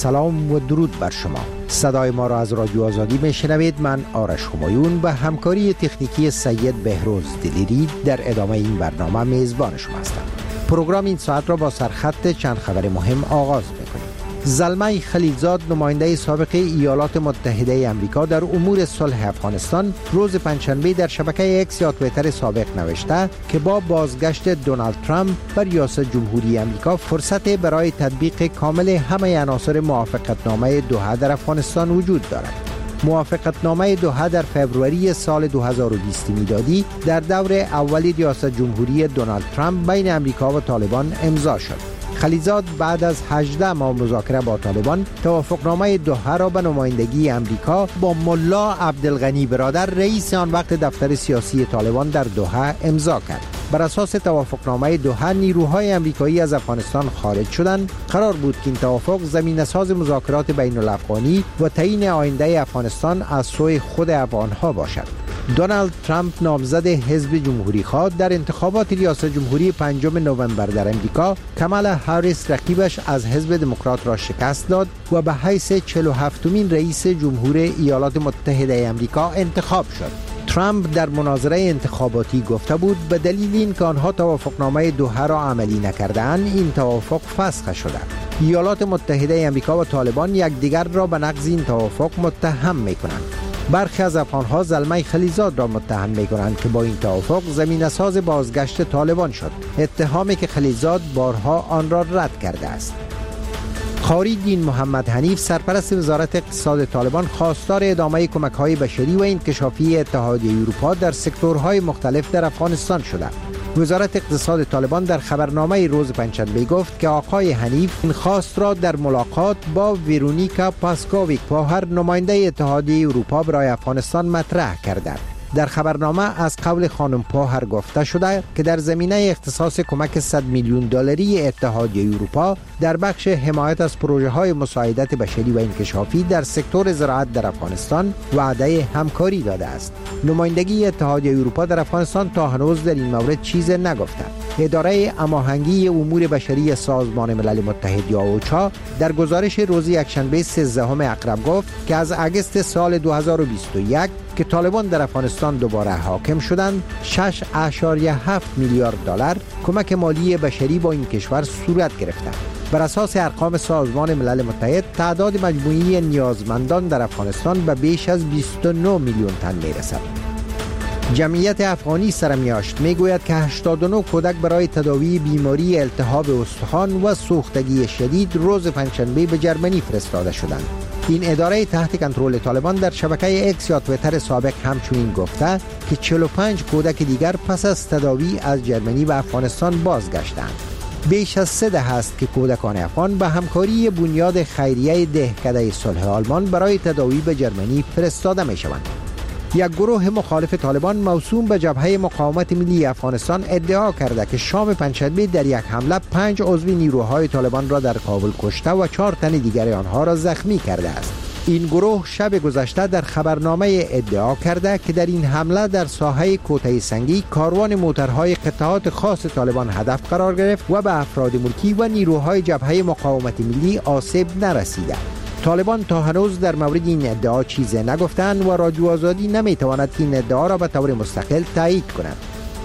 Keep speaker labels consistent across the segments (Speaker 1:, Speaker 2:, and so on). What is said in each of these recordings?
Speaker 1: سلام و درود بر شما. صدای ما را از رادیو آزادی میشنوید. من آرش همایون به همکاری تکنیکی سید بهروز دلیری در ادامه این برنامه میزبان شما هستم. پروگرام این ساعت را با سرخط چند خبر مهم آغاز میکنیم. زلمه خلیلزاد، نماینده سابق ایالات متحده آمریکا در امور صلح افغانستان، روز پنجشنبه در شبکه اکس یا توییتر سابق نوشته که با بازگشت دونالد ترامپ بر ریاست جمهوری آمریکا فرصت برای تطبیق کامل همه عناصر موافقتنامه دوحه در افغانستان وجود دارد. موافقتنامه دوحه در فوریه سال 2020 میلادی در دور اول ریاست جمهوری دونالد ترامپ بین آمریکا و طالبان امضا شد. خلیلزاد بعد از 18 ماه مذاکره با طالبان توافقنامه دوحه را به نمایندگی آمریکا با ملا عبدالغنی برادر، رئیس آن وقت دفتر سیاسی طالبان در دوحه امضا کرد. بر اساس توافقنامه دوحه نیروهای آمریکایی از افغانستان خارج شدند. قرار بود که این توافق زمینه‌ساز مذاکرات بین الافغانی و تعیین آینده افغانستان از سوی خود افغانها باشد. دونالد ترامپ نامزد حزب جمهوری خواه در انتخابات ریاست جمهوری 5 نوامبر در امریکا، کامالا هریس رقیبش از حزب دموکرات را شکست داد و به حیث 47مین رئیس جمهور ایالات متحده آمریکا انتخاب شد. ترامپ در مناظره انتخاباتی گفته بود به دلیل اینکه آنها توافقنامه دوحه را عملی نکردند، این توافق فسخ شده. ایالات متحده آمریکا و طالبان یکدیگر را به نقض این توافق متهم می‌کنند. برخی از افغان‌ها زلمه خلیلزاد را متهم می‌کنند که با این توافق زمینه‌ساز بازگشت طالبان شد، اتهامی که خلیلزاد بارها آن را رد کرده است. قاری دین محمد حنیف، سرپرست وزارت اقتصاد طالبان، خواستار ادامه کمک‌های بشری و انکشافی اتحادیه اروپا در سکتورهای مختلف در افغانستان شده. وزارت اقتصاد طالبان در خبرنامه روز پنجشنبه گفت که آقای حنیف این خواست را در ملاقات با ویرونیکا پاسکوویک پاهر، نماینده اتحادیه اروپا برای افغانستان، مطرح کرده. در خبرنامه از قول خانم پاهر گفته شده که در زمینه اختصاص کمک 100 میلیون دلاری اتحادیه اروپا در بخش حمایت از پروژه‌های مساعدت بشری و انکشافی در سکتور زراعت در افغانستان وعده همکاری داده است. نمایندگی اتحادیه اروپا در افغانستان تا هنوز در این مورد چیزی نگفته. اداره هماهنگی امور بشری سازمان ملل متحد یا اوچا در گزارش روز یکشنبه 13 اکرم گفت که از اگست سال 2021 که طالبان در افغانستان دوباره حاکم شدند، 6.7 میلیارد دلار کمک مالی بشری با این کشور صورت گرفته. بر اساس ارقام سازمان ملل متحد، تعداد مجموعی نیازمندان در افغانستان به بیش از 29 میلیون تن میرسد. جمعیت افغانی سرمیاشت میگوید که 89 کودک برای تداوی بیماری التهاب استخوان و سوختگی شدید روز پنجشنبه به جرمنی فرستاده شدند. این اداره تحت کنترل طالبان در شبکه اکس یا توییتر سابق همچنین گفته که 45 کودک دیگر پس از تداوی از جرمنی به افغانستان بازگشتند. بیش از 3 دهه است که کودکان افغان به همکاری بنیاد خیریه دهکده صلح آلمان برای تداوی به جرمنی فرستاده می شوند. یک گروه مخالف طالبان موسوم به جبهه مقاومت ملی افغانستان ادعا کرده که شام پنجشنبه در یک حمله 5 عضو نیروهای طالبان را در کابل کشته و 4 تن دیگر آنها را زخمی کرده است. این گروه شب گذشته در خبرنامه ادعا کرده که در این حمله در ساحه کوته سنگی کاروان موترهای قطعات خاص طالبان هدف قرار گرفت و به افراد ملکی و نیروهای جبهه مقاومت ملی آسیب نرسیده. طالبان تا هنوز در مورد این ادعا چیزی نگفتند و رادیو آزادی نمیتواند که این ادعا را به طور مستقل تایید کند.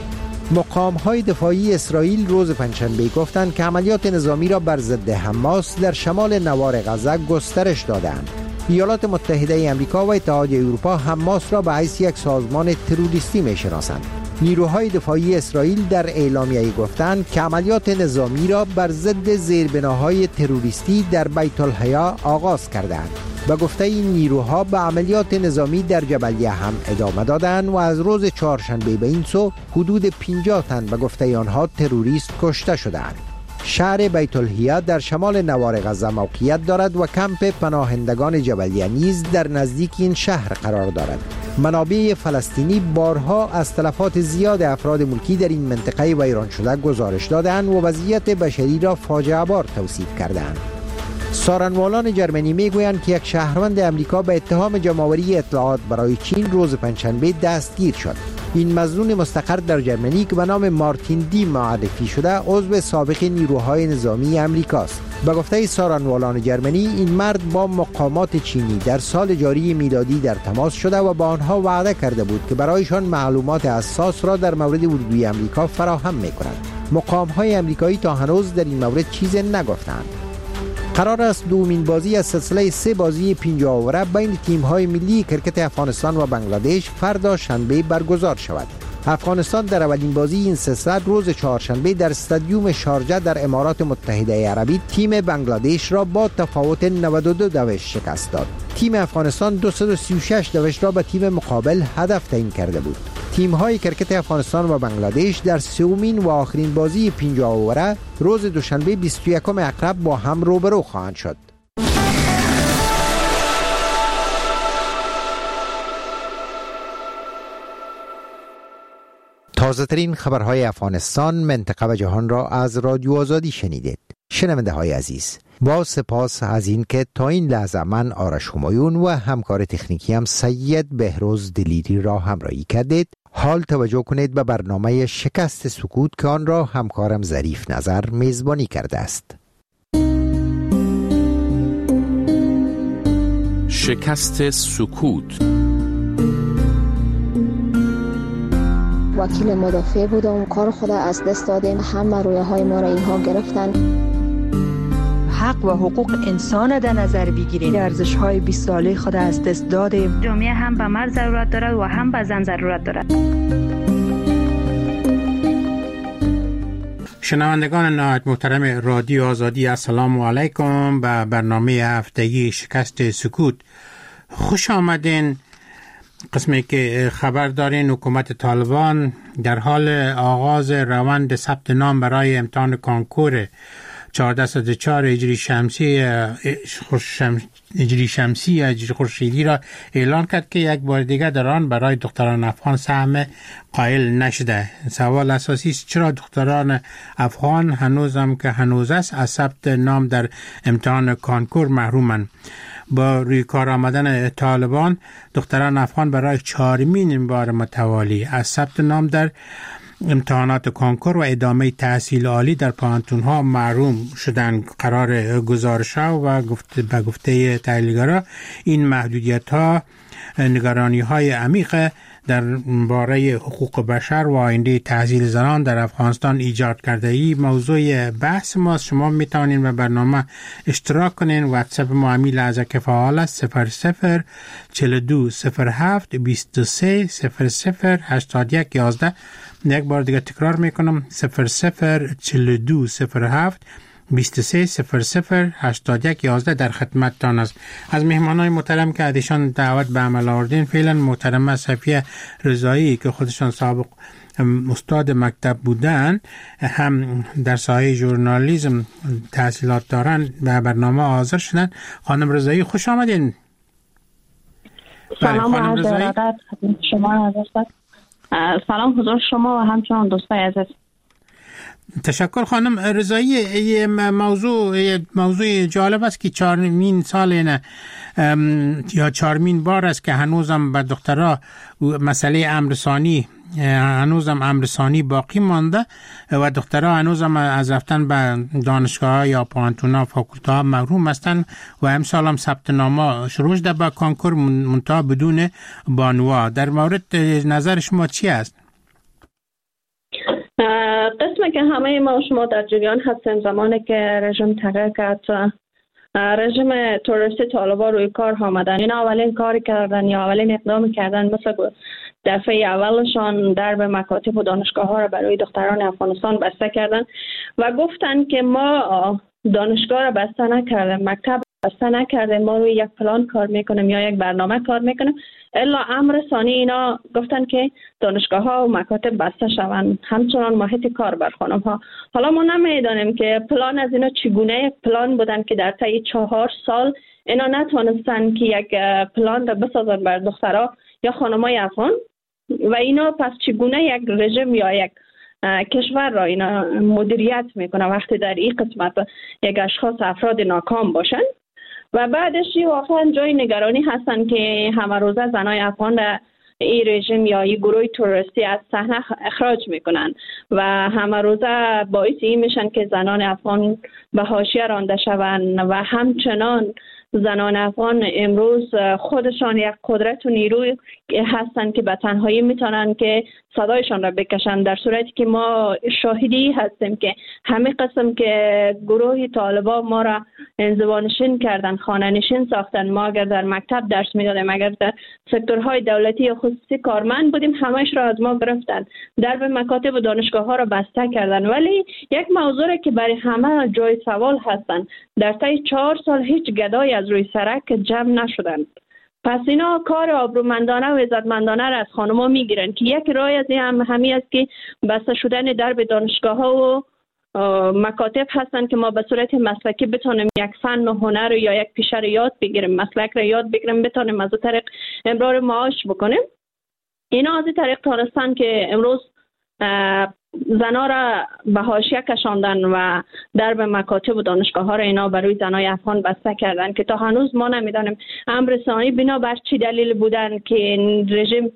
Speaker 1: مقام‌های دفاعی اسرائیل روز پنجشنبه گفتند که عملیات نظامی را بر ضد حماس در شمال نوار غزه گسترش دادند. ایالات متحده آمریکا و اتحادیه اروپا حماس را به حیث یک سازمان تروریستی می‌شناسند. نیروهای دفاعی اسرائیل در اعلامیه گفتند که عملیات نظامی را بر ضد زیربناهای تروریستی در بیت الحیا آغاز کردند. به گفته این نیروها به عملیات نظامی در جبلیه هم ادامه دادند و از روز چهارشنبه به این سو حدود 50 تن به گفته آنها تروریست کشته شدند. شهر بیت الحیا در شمال نوار غزه موقعیت دارد و کمپ پناهندگان جبلیه نیز در نزدیک این شهر قرار دارد. منابع فلسطینی بارها از تلفات زیاد افراد ملکی در این منطقه ویران شده گزارش دادند و وضعیت بشری را فاجعه بار توصیف کردند. سارنوالان جرمنی میگویند که یک شهروند امریکا به اتهام جمع‌آوری اطلاعات برای چین روز پنجشنبه دستگیر شد. این مظنون مستقر در ژرمنی که به نام مارتین دی معرفی شده عضو سابق نیروهای نظامی امریکاست. به گفته سارنوالان ژرمنی این مرد با مقامات چینی در سال جاری میلادی در تماس شده و با آنها وعده کرده بود که برایشان معلومات حساس را در مورد ورودی امریکا فراهم می‌کنند. مقام‌های امریکایی تا هنوز در این مورد چیزی نگفتند. قرار است دومین بازی از سلسله 3 بازی 50 اوره بین تیم‌های ملی کرکت افغانستان و بنگلادش فردا شنبه برگزار شود. افغانستان در اولین بازی این سلسله روز چهارشنبه در استادیوم شارجه در امارات متحده عربی تیم بنگلادش را با تفاوت 92 دوش شکست داد. تیم افغانستان 236 دوش را به تیم مقابل هدف تعیین کرده بود. تیم‌های کرکت افغانستان و بنگلادش در سومین و آخرین بازی 50 اوره روز دوشنبه 21 اکتبر با هم روبرو خواهند شد. تازه ترین خبرهای افغانستان، منطقه و جهان را از رادیو آزادی شنیدید. شنونده های عزیز، با سپاس از این که تا این لحظه من آرش همایون و همکار تکنیکی هم سید بهروز دلیری را همراهی کردید. حال توجه کنید به برنامه شکست سکوت که آن را همکارم ظریف نظر میزبانی کرده است.
Speaker 2: شکست سکوت.
Speaker 3: وکیل مدافع بودم، کار خود از دست دادیم، همه رویه های ما را اینها گرفتن.
Speaker 4: حق و حقوق انسان در نظر بگیریم، ارزش های 20 ساله خود از دست دادیم.
Speaker 5: جامعه هم به مرد ضرورت دارد و هم به زن ضرورت دارد.
Speaker 6: شنوندگان نهایت محترم رادیو آزادی، السلام علیکم به برنامه هفتگی شکست سکوت. خوش آمدین. قسمی که خبر دارین حکومت طالبان در حال آغاز روند ثبت نام برای امتحان کنکور 1404 هجری شمسی هجری خورشیدی را اعلان کرد که یک بار دیگر در آن برای دختران افغان سهم قائل نشده. سوال اساسی است چرا دختران افغان هنوز است از ثبت نام در امتحان کنکور محرومند. با روی کار آمدن طالبان دختران افغان برای 4مین بار متوالی از ثبت نام در امتحانات کنکور و ادامه تحصیل عالی در پوهنتون‌ها محروم شدند. قرار گزارش‌ها و به گفته تحلیلگران این محدودیت‌ها نگرانی‌های عمیق در باره حقوق بشر و آینده تحصیل زنان در افغانستان ایجاد کرده. این موضوع بحث ماست. شما میتوانید به برنامه اشتراک کنین. واتساپ ما همین لحظه که فعال است 00420723008111. یک بار دیگه تکرار میکنم 00420723008111 در خدمتتان است. از مهمانای محترم که ادیشان دعوت به عمل آوردین فعلا محترمه صفیه رضایی که خودشان سابق استاد مکتب بودن، هم در ساحه ژورنالیسم تحصیلات دارن، به برنامه حاضر شدن. خانم رضایی خوش آمدین.
Speaker 7: سلام و عرض ارادت شما عزیز. سلام حضور شما و همچنان دوستای عزیز.
Speaker 6: تشکر خانم رضایی. یه موضوع جالب است که 4مین سال یا 4مین بار است که هنوزم به دخترها مسئله امرسانی امرسانی باقی مانده و دخترها هنوزم از رفتن به دانشگاه یا پوهنتون‌ها فاکولته‌ها محروم هستند و امسال هم ثبت نام‌ها شروع شده به کنکور منتها بدون بانوا. در مورد نظر شما چی است؟
Speaker 7: قسمی که همه ما و شما در جریان هستیم، زمانی که رژیم تغییر کرد، رژیم تروریستی طالبان روی کار آمدن. این اولین کاری کردن یا اولین اقدامی کردن مثل دفعه اولشان درب مکاتب و دانشگاه ها را برای دختران افغانستان بسته کردن و گفتن که ما دانشگاه را بسته نکردیم، مکتب بسته نکردیم، ما روی یک پلان کار میکنیم یا یک برنامه کار میکنیم. الا امر ثانی اینا گفتن که دانشگاه ها و مکاتب بسته شوند، همچنان محیط کار بر خانم ها. حالا ما نمیدانیم که پلان از اینا چگونه پلان بودن که در طی 4 سال اینا نتونستن که یک پلان را بسازن بر دخترها یا خانمای افغان و اینا پس چگونه یک رژیم یا یک کشور را اینا مدیریت میکنه وقتی در این قسمت یک اشخاص افراد ناکام باشن. و بعدش واقعا جای نگرانی هستن که همه روزه زنای افغان این رژیم یا این گروه تروریستی از صحنه اخراج میکنن و همه روزه باعث این میشن که زنان افغان به حاشیه رانده شوند و همچنان زنان افغان امروز خودشان یک قدرت و نیروی هستند که به تنهایی میتونن که صدایشان را بکشن، در صورتی که ما شاهدی هستیم که همه قسم که گروه طالبان ما را انزوانشین کردن، خانه نشین ساختن. ما اگر در مکتب درس میدادیم، اگر در سکتورهای دولتی یا خصوصی کارمند بودیم، همهش را از ما گرفتن، درب مکاتب و دانشگاه ها را بسته کردن. ولی یک موضوع که برای همه جای سوال هستن، در طی 4 سال هیچ گدای از روی سرک جمع نشدن. پس اینا کار آبرومندانه و عزتمندانه را از خانم‌ها میگیرن که یک راه از این همی است که بسته شدن درب دانشگاه ها و مکاتب هستن که ما به صورت مسلکی بتونیم یک فن و هنر یا یک پیشه را یاد بگیریم، مسلک را یاد بگیریم، بتونیم از طریق امرار معاش بکنیم. اینا از این طریق تانستن که امروز زنا را به حاشیه کشاندن و درب مکاتب و دانشگاه ها را اینا برای زنای افغان بسته کردن که تا هنوز ما نمیدانیم امر ثانی بنا بر چی دلیل بودن که این رژیم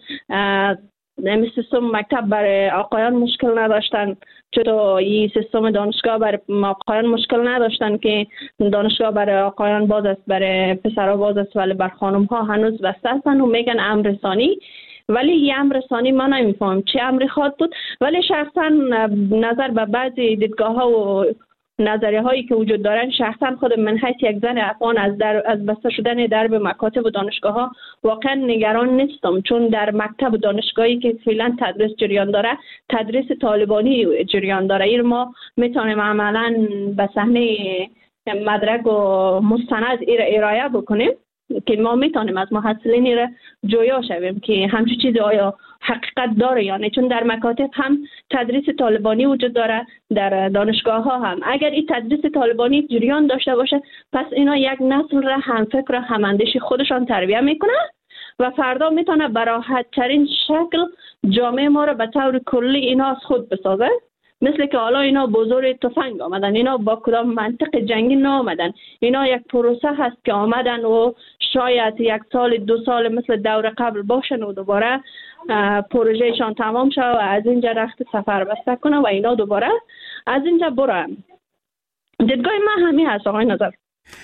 Speaker 7: سیستم مکتب برای آقایان مشکل نداشتن، چطور این سیستم دانشگاه برای آقایان مشکل نداشتن که دانشگاه برای آقایان باز است، برای پسرها باز است، ولی بر خانم ها هنوز بسته هستن و میگن امر ثانی. ولی این امر ثانی ما نمیفهم چه امری خواهد بود. ولی شخصا نظر به بعضی دیدگاه ها و نظریه هایی که وجود دارن، شخصا خود من حیث یک زن افغان از بسته شدن درب مکاتب و دانشگاه ها واقعا نگران نیستم، چون در مکتب و دانشگاهی که فعلا تدریس جریان داره تدریس طالبانی جریان داره. این ما میتونیم عملا به صحنه مدرک و مستند ارائه بکنیم که ما میتونیم از محصلین را جویا شویم که همچین چیزی آیا حقیقت داره یا نه، چون در مکاتب هم تدریس طالبانی وجود داره، در دانشگاه ها هم. اگر این تدریس طالبانی جریان داشته باشه، پس اینا یک نسل را هم فکر و هم اندیش خودشان تربیت میکنه و فردا میتونه به راحت ترین شکل جامعه ما را به طور کلی اینا از خود بسازه. مثل که حالا اینا بزرگ تفنگ آمدن، اینا با کدام منطق جنگی نامدن، اینا یک پروسه هست که آمدن و شاید 1 سال 2 سال مثل دور قبل باشن و دوباره پروژهشان تمام شد و از اینجا رخت سفر بسته کنه و اینا دوباره از اینجا برن. دیدگاه من همین هست آقای نظر.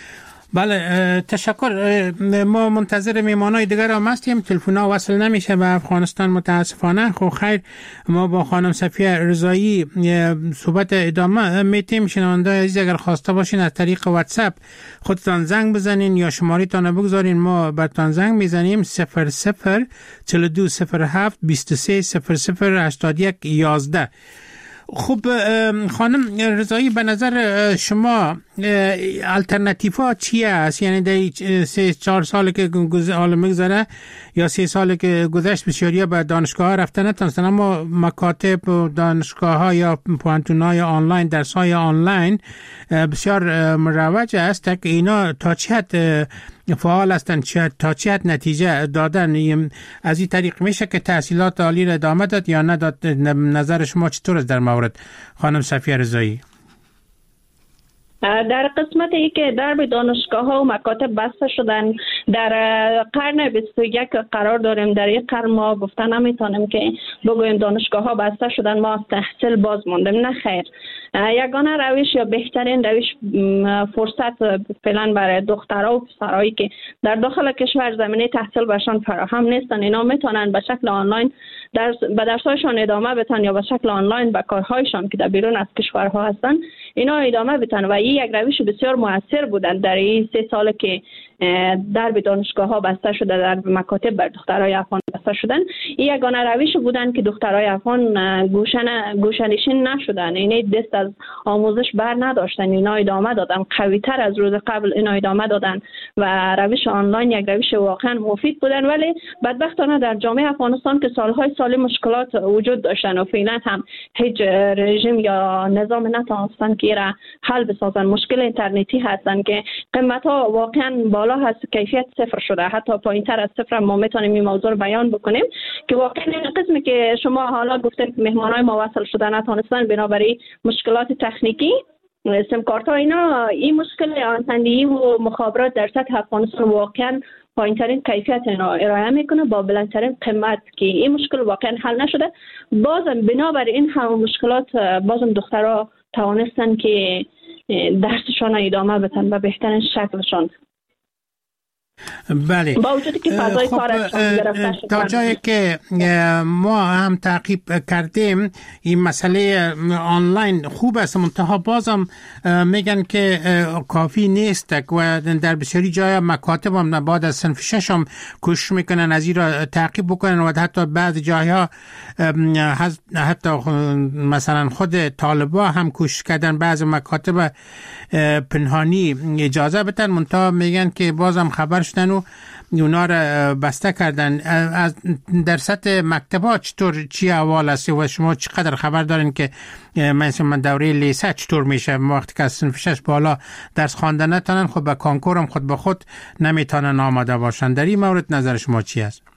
Speaker 6: بله تشکر. ما منتظر میمانای دیگر هم هستیم، تلفن‌ها وصل نمیشه به افغانستان متاسفانه. خب خیر، ما با خانم صفیه رضایی صحبت ادامه میتیم. شنونده عزیز اگر خواسته باشین از طریق واتساپ خودتان زنگ بزنین یا شماره تان بگذارین، ما براتون زنگ میزنیم 00 4207 2300 81 11. خب خانم رضایی، به نظر شما الटरनेटिव ها چیه است؟ یعنی در 3-4 سال که میگذره یا 3 سال که گذشت بسیاری به دانشگاه ها رفتن نتونستن، اما مکاتب و دانشگاه ها یا پوانتون های آنلاین، درس های آنلاین بسیار مروج است که اینا تا چه حد فعال هستند، تا چه حد نتیجه دادن. از این طریق میشه که تحصیلات عالی را ادامه داد یا نداد؟ نظر شما چطور است در مورد خانم صفیه رضایی؟
Speaker 7: در قسمت ای که درب دانشگاه ها و مکاتب بسته شدن، در قرن 21 قرار داریم. در یک قرن ما گفتن نمیتونیم که بگویم دانشگاه ها بسته شدن ما از تحصیل باز ماندیم. نه خیر، یگانه روش یا بهترین روش فرصت فعلا برای دخترها و پسرهایی که در داخل کشور زمینه تحصیل برشان فراهم نیستن، اینا میتونن به شکل آنلاین به درس‌هایشان ادامه بدن یا به شکل آنلاین به کارهایشان که در بیرون از کشورها هستن اینا ادامه بدن و این یک روش بسیار موثر بودن. در این 3 سال که درب دانشگاه ها بسته شده، در مکاتب بر دخترای افغان بسته شدن، این یگانه روش بودن که دخترای افغان گوشه‌نشین نشدن، اینا دست از آموزش بر نداشتن، اینا ادامه دادن، قوی تر از روز قبل اینا ادامه دادن و روش آنلاین یک روش واقعا مفید بودن. ولی بدبختانه در جامعه افغانستان که سالهای سال مشکلات وجود داشتن و فعلا هم هیچ رژیم یا نظام نتونستن که را حل بسازن. مشکل اینترنتی هستن که قیمت ها واقعا بالا هست، کیفیت صفر شده، حتی پایینتر از صفر. ما میتونیم این موضوع رو بیان بکنیم که واقعا این قسمی که شما حالا گفتید که مهمانای ما وصل شدن نتونستن بنابراین مشکلات تکنیکی سیم کارت ها اینا، این مشکل آنتنی و مخابرات در سطح افغانستان واقعا پایینترین کیفیت اینا ارائه میکنه با بلندترین قیمت که این مشکل واقعا حل نشده. بازم بنابر این همه مشکلات بازم دخترها توانستن که درسشان ادامه بدن به بهترین شکلشان.
Speaker 6: بله.
Speaker 7: با وجودی که فضای کارشان گرفته شده.
Speaker 6: تا جایی که ما هم تعقیب کردیم این مسئله آنلاین خوب است، منتها بازم میگن که کافی نیست و در بسیاری جای مکاتب هم بعد از صنف 6 هم کوشش میکنن از این را تعقیب بکنن و حتی بعض جاها حتی مثلا خود طالبا هم کوشش کردن بعض مکاتب پنهانی اجازه بدن، منتها میگن که بازم خبر شدن و اونا را بسته کردن. از در سطح مکتبات چطور چی احوال است و شما چقدر خبر دارین که مثلا دوره لیسه چطور میشه وقتی که از صنف 6 بالا درس خواندن نتونن، خب به کانکور هم خود به خود نمیتونن آماده باشن؟ در این مورد نظر شما چی است؟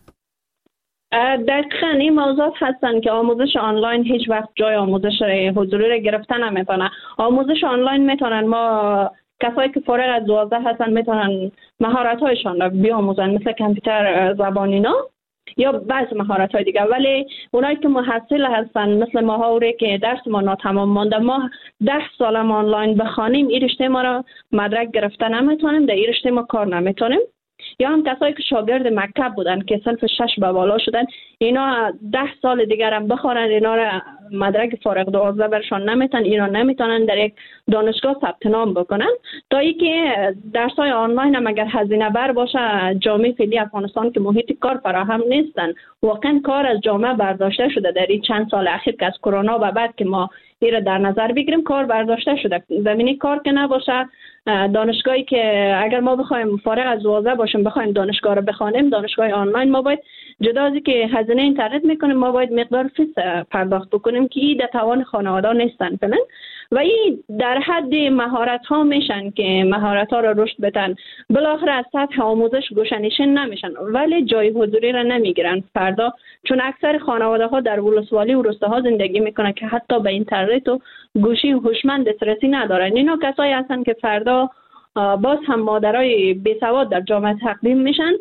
Speaker 7: دقیقاً این موضوعات هستن که آموزش آنلاین هیچ وقت جای آموزش حضوری را گرفتن نمیتونه. آموزش آنلاین میتونن، ما کسایی که فارغ از 12 هستن میتونن مهارت‌هایشان را بیاموزن، مثل کامپیوتر زبان اینا یا بعض مهارت‌های دیگه. ولی اونایی که محصل هستن مثل ماهایی که درس ما ناتمام مانده، ما 10 سال آنلاین بخوانیم این رشته ما را مدرک گرفتن نمیتونیم، در این رشته ما کار نمیتونیم. یا هم کسایی که شاگرد مکتب بودن که صنف 6 به بالا شدن، اینا 10 سال دیگر هم بخوانند، اینا را مدرک فارغ 12 برشان نمیتن، اینا نمیتونن در یک دانشگاه ثبت نام بکنن. تا اینکه درس‌های آنلاین هم اگر هزینه بر باشه، جامعه فعلی افغانستان که محیط کار فراهم نیستن، واقعا کار از جامعه برداشته شده. در این چند سال اخیر که از کرونا و بعد که ما این را در نظر بگیریم، کار برداشته شده. زمینه کار که نباشه، دانشگاهی که اگر ما بخوایم فارغ از 12 باشیم بخوایم دانشگاه رو بخوانیم، دانشگاه آنلاین، ما باید جدا از که هزینه اینترنت میکنیم، ما باید مقدار فیس پرداخت بکنیم که این در توان خانواده نیستن فعلا. و این در حد مهارت ها میشن که مهارت ها رو رشد بدن، بالاخره از سطح آموزش گوشه‌نشین نمیشن ولی جای حضوری را نمیگیرن فردا، چون اکثر خانواده ها در ولسوالی و روستاها زندگی میکنن که حتی به اینترنت و گوشی هوشمند دسترسی ندارن. اینا کسایی هستن که فردا باز هم مادرای بیسواد در جامعه تقدیم میشن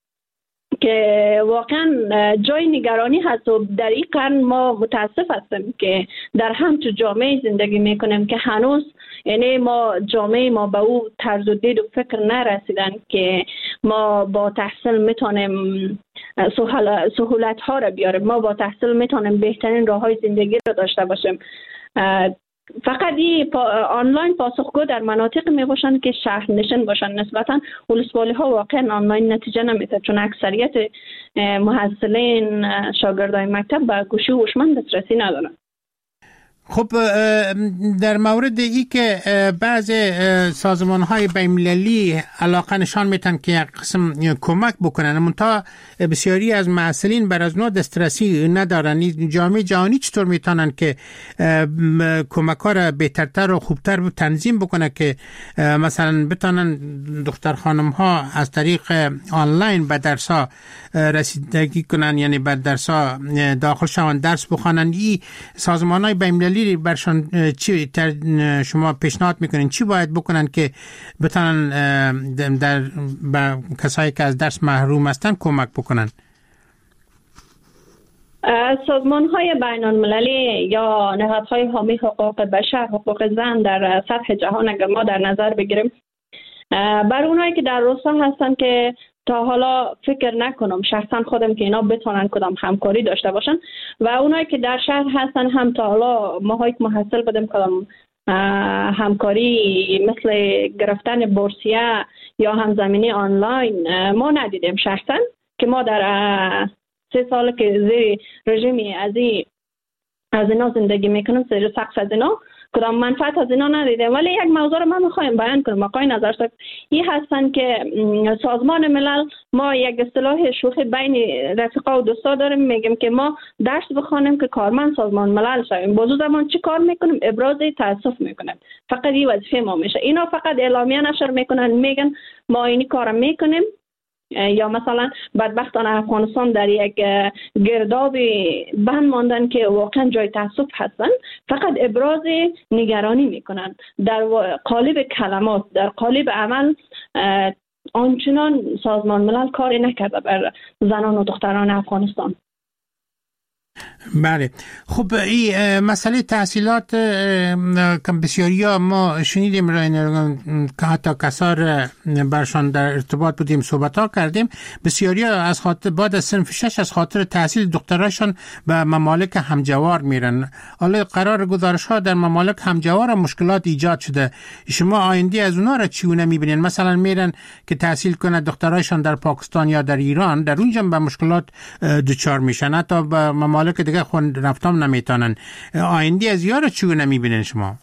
Speaker 7: که واقعا جای نگرانی هست. و در این قرن ما متاسف هستیم که در همچون جامعه زندگی میکنیم که هنوز یعنی ما جامعه ما به او طرز و دید و فکر نرسیدن که ما با تحصیل میتونیم سهولت ها را بیاریم، ما با تحصیل میتونیم بهترین راه های زندگی را داشته باشیم. فقط آنلاین پاسخگو در مناطق می باشند که شهر نشین باشند، نسبتا ولسوالی ها واقعا آنلاین نتیجه نمیده، چون اکثریت محصلین شاگردای مکتب به گوشی هوشمند دسترسی ندارند.
Speaker 6: خب در مورد ای که بعض سازمان‌های بین‌المللی علاقه نشان میتن که یک قسم کمک بکنن، منتها بسیاری از محصلین بر از نوع دسترسی ندارن. جامعه جهانی چطور میتونن که کمک‌ها را بهترتر و خوبتر تنظیم بکنه که مثلا بتونن دختر خانم‌ها از طریق آنلاین به درس‌ها رسیدگی کنن، یعنی به درس‌ها داخل شوند، درس بخوانن؟ این سازمان‌های بین‌المللی برشان چی شما پیشنهاد میکنین چی باید بکنن که بتونن در کسایی که از درس محروم هستن کمک بکنن؟
Speaker 7: سازمان‌های بین‌المللی یا نهادهای حامی حقوق بشر، حقوق زن در سطح جهان اگر ما در نظر بگیریم، بر اونایی که در روستا هستن که تا حالا فکر نکنم شخصا خودم که اینا بتونن کدام همکاری داشته باشن، و اونایی که در شهر هستن هم تا حالا ماهایی که محصل بدیم کدام همکاری مثل گرفتن بورسیه یا هم زمینی آنلاین ما ندیدیم شخصا، که ما در 3 سال که زیر رژیمی از اینا زندگی میکنم، زیر سقف از اینا کدام منفعت از اینا ندیدیم. ولی یک موضوع رو من میخوایم بیان کنم. آقای نظرساز این هستن که سازمان ملل ما یک اصطلاح شوخی بین رفقا و دوستا داریم، میگیم که ما درس بخوانیم که کارمند سازمان ملل شویم. بازو زمان چی کار میکنیم؟ ابراز تاسف میکنیم. فقط این وظیفه ما میشه. اینا فقط اعلامیه نشر میکنن، میگن ما اینی کار میکنیم، یا مثلا بدبختانه افغانستان در یک گرداب بند ماندن که واقعا جای تاسف هستن، فقط ابراز نگرانی میکنن. در قالب کلمات، در قالب عمل آنچنان سازمان ملل کاری نکرده بر زنان و دختران افغانستان.
Speaker 6: بله خب این مسئله تحصیلات که بسیاری ها ما شنیدیم که حتی کسار برشان در ارتباط بودیم صحبت ها کردیم، بسیاری ها از خاطر بعد از صنف 6 از خاطر تحصیل دختراشان به ممالک همجوار میرن. حالا قرار گزارش ها در ممالک همجوار مشکلات ایجاد شده، شما آینده از اونا را چگونه میبینین؟ مثلا میرن که تحصیل کنه دختراشان در پاکستان یا در ایران، در اونجا به مشکلات دچار میشن، حتی به ممالک دیگه خود رفتم نمیتونن. آینده از یارو چگونه میبینین شما؟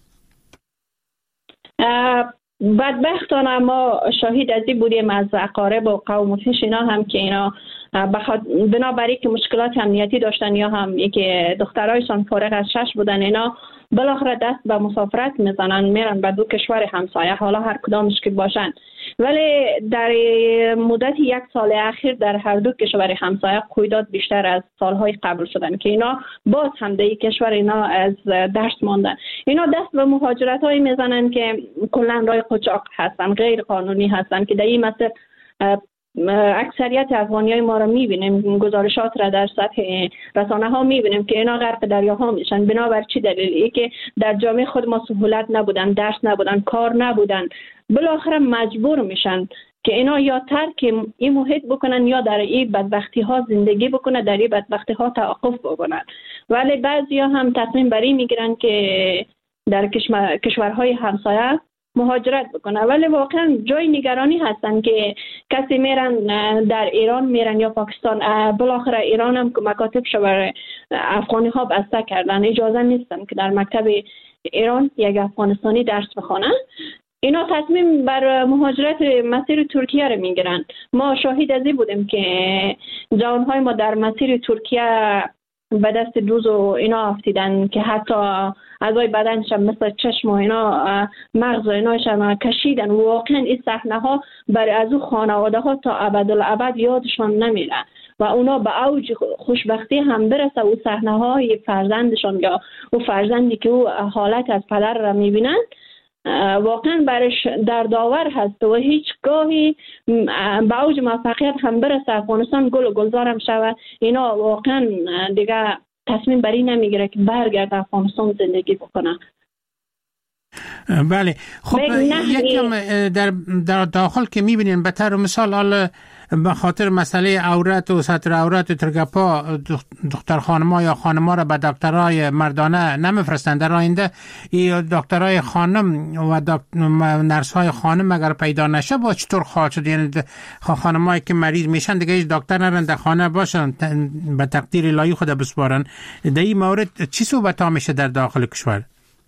Speaker 7: بدبختانه ما شاهد ازی بودیم از اقارب و قوم و پیش اینا هم که اینا بنابراین که مشکلات امنیتی داشتن یا هم یکی دخترایشان فارغ از 6 بودن، اینا بالاخره دست به مسافرت میزنن، میرن به 2 کشور همسایه، حالا هر کدامش که باشن. ولی در مدت 1 سال اخیر در هر 2 کشور همسایه قیودات بیشتر از سالهای قبل شدن که اینا باز هم در یک کشور اینا از درس ماندن. اینا دست به مهاجرت های میزنن که کلا رای قاچاق هستن، غیر قانونی هستن که در این مسیر اکثریت افغانیای ما را میبینیم، گزارشات را در سطح رسانه ها میبینیم که اینا غرق دریاها میشن. بنابر چی دلیلی؟ که در جامعه خود ما سهولت نبودن، درس نبودن، کار نبودن، بالاخره مجبور میشن که اینا یا ترک این محیط بکنن یا در این بدبختی ها زندگی بکنن، در این بدبختی ها توقف بکنن. ولی بعضیا هم تصمیم بر این میگیرن که در کشورهای همسایه مهاجرت بکنه. ولی واقعا جای نگرانی هستن که کسی میرن در ایران میرن یا پاکستان، بالاخره ایران هم مکاتب شبر افغانی ها بسته کردن، اجازه نیستن که در مکتب ایران یک افغانستانی درس بخونه. اینا تصمیم بر مهاجرت مسیر ترکیه رو میگیرن. ما شاهد ازی بودیم که جوانهای ما در مسیر ترکیه به دست دوز و اینا افتیدن که حتی اعضای بدنش مثل چشم و اینا مغز و ایناش هم کشیدن. واقعا این صحنه ها برای از او خانواده ها تا ابدالابد یادشان نمیره و اونا به اوج خوشبختی هم برسه و صحنه های فرزندشان یا او فرزندی که او حالت از پدر را میبینن واقعا برش دردآور هست و هیچ گاهی به اوج موفقیت هم برسه افغانستان گل و گلزار هم شود، اینا واقعا دیگه تصمیم بری نمیگیره که برگرد افغانستان زندگی بکنه.
Speaker 6: بله خب یکم در داخل که میبینین به طور مثال حالا به خاطر مسئله عورت و سطر عورت و ترگپا دختر خانما یا خانما را به دکترای مردانه نمیفرستند. در آینده این دکترای خانم و نرس های خانم اگر پیدا نشه با چطور خواهد شد؟ یعنی خانمایی که مریض میشن دیگه هیچ دکتر نرن در خانه باشن به تقدیر الهی خود بسپارن. در این مورد چی صحبت ها میشه در داخل کشور؟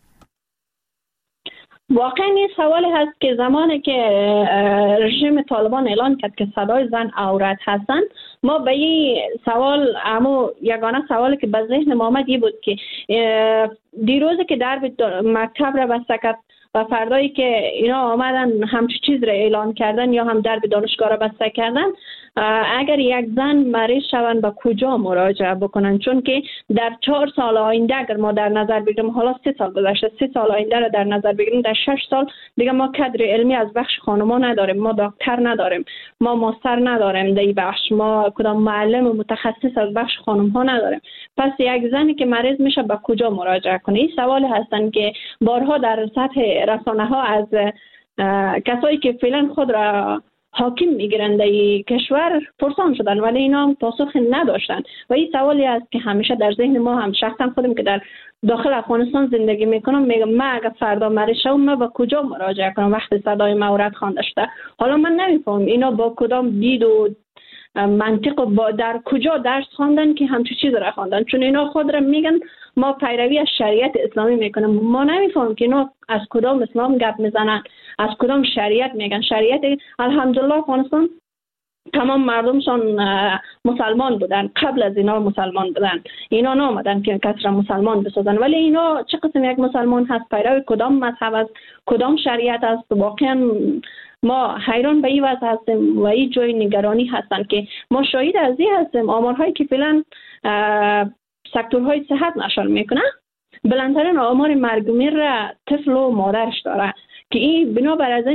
Speaker 7: واقعا این سوالی هست که زمانی که رژیم طالبان اعلان کرد که صدای زن عورت هستن، ما به این سوال اما یگانه سوالی که به ذهن ما آمد بود که دیروزی که درب مکتب را بسته کرد و فردایی که اینا آمدن همچی چیز را اعلان کردن یا هم درب دانشگاه را بسته کردن، اگر یک زن مریض شوند به کجا مراجعه بکنن؟ چون که در 4 سال آینده اگر ما در نظر بگیریم، حالا 3 سال گذشته، 3 سال آینده را در نظر بگیریم، در 6 سال دیگه ما کادر علمی از بخش خانما نداریم، ما دکتر نداریم، ما ماستر نداریم در این بخش، ما کدام معلم و متخصص از بخش خانم ها نداریم. پس یک زنی که مریض میشه به کجا مراجعه کنه؟ این سوال هستن که بارها در سطح رسانه ها از کسایی که فعلا خود را حاکم میگیرند در کشور پرسان شدن ولی اینا هم پاسخ نداشتن و این سوالی است که همیشه در ذهن ما هم شخصا خودم که در داخل افغانستان زندگی میکنم میگم من اگر فردا مریض شوم من به کجا مراجعه کنم وقتی صدای مورد خوانده شده؟ حالا من نمیفهمم اینا با کدام دید و منطق با در کجا درس خواندن که همچین چیز را خواندن؟ چون اینا خود را میگن ما پیروی از شریعت اسلامی میکنیم. ما نمیفهمیم که اینا از کدام اسلام گپ میزنن، از کدام شریعت میگن. شریعت الحمدلله افغانستان تمام مردمشان مسلمان بودن، قبل از اینا مسلمان بودن، اینا نامدن که کسی را مسلمان بسازن. ولی اینا چه قسم یک مسلمان هست؟ پیروی کدام مذهب است؟ کدام شریعت است؟ واقعا ما حیران به این وضع هستیم و این جای نگرانی هستن که ما شاهد از این هستیم. آمارهایی که فعلا سکتورهای صحت نشر میکنه بلندترین آمار مرگ و میر را طفل و مادرش داره که این بنابر از این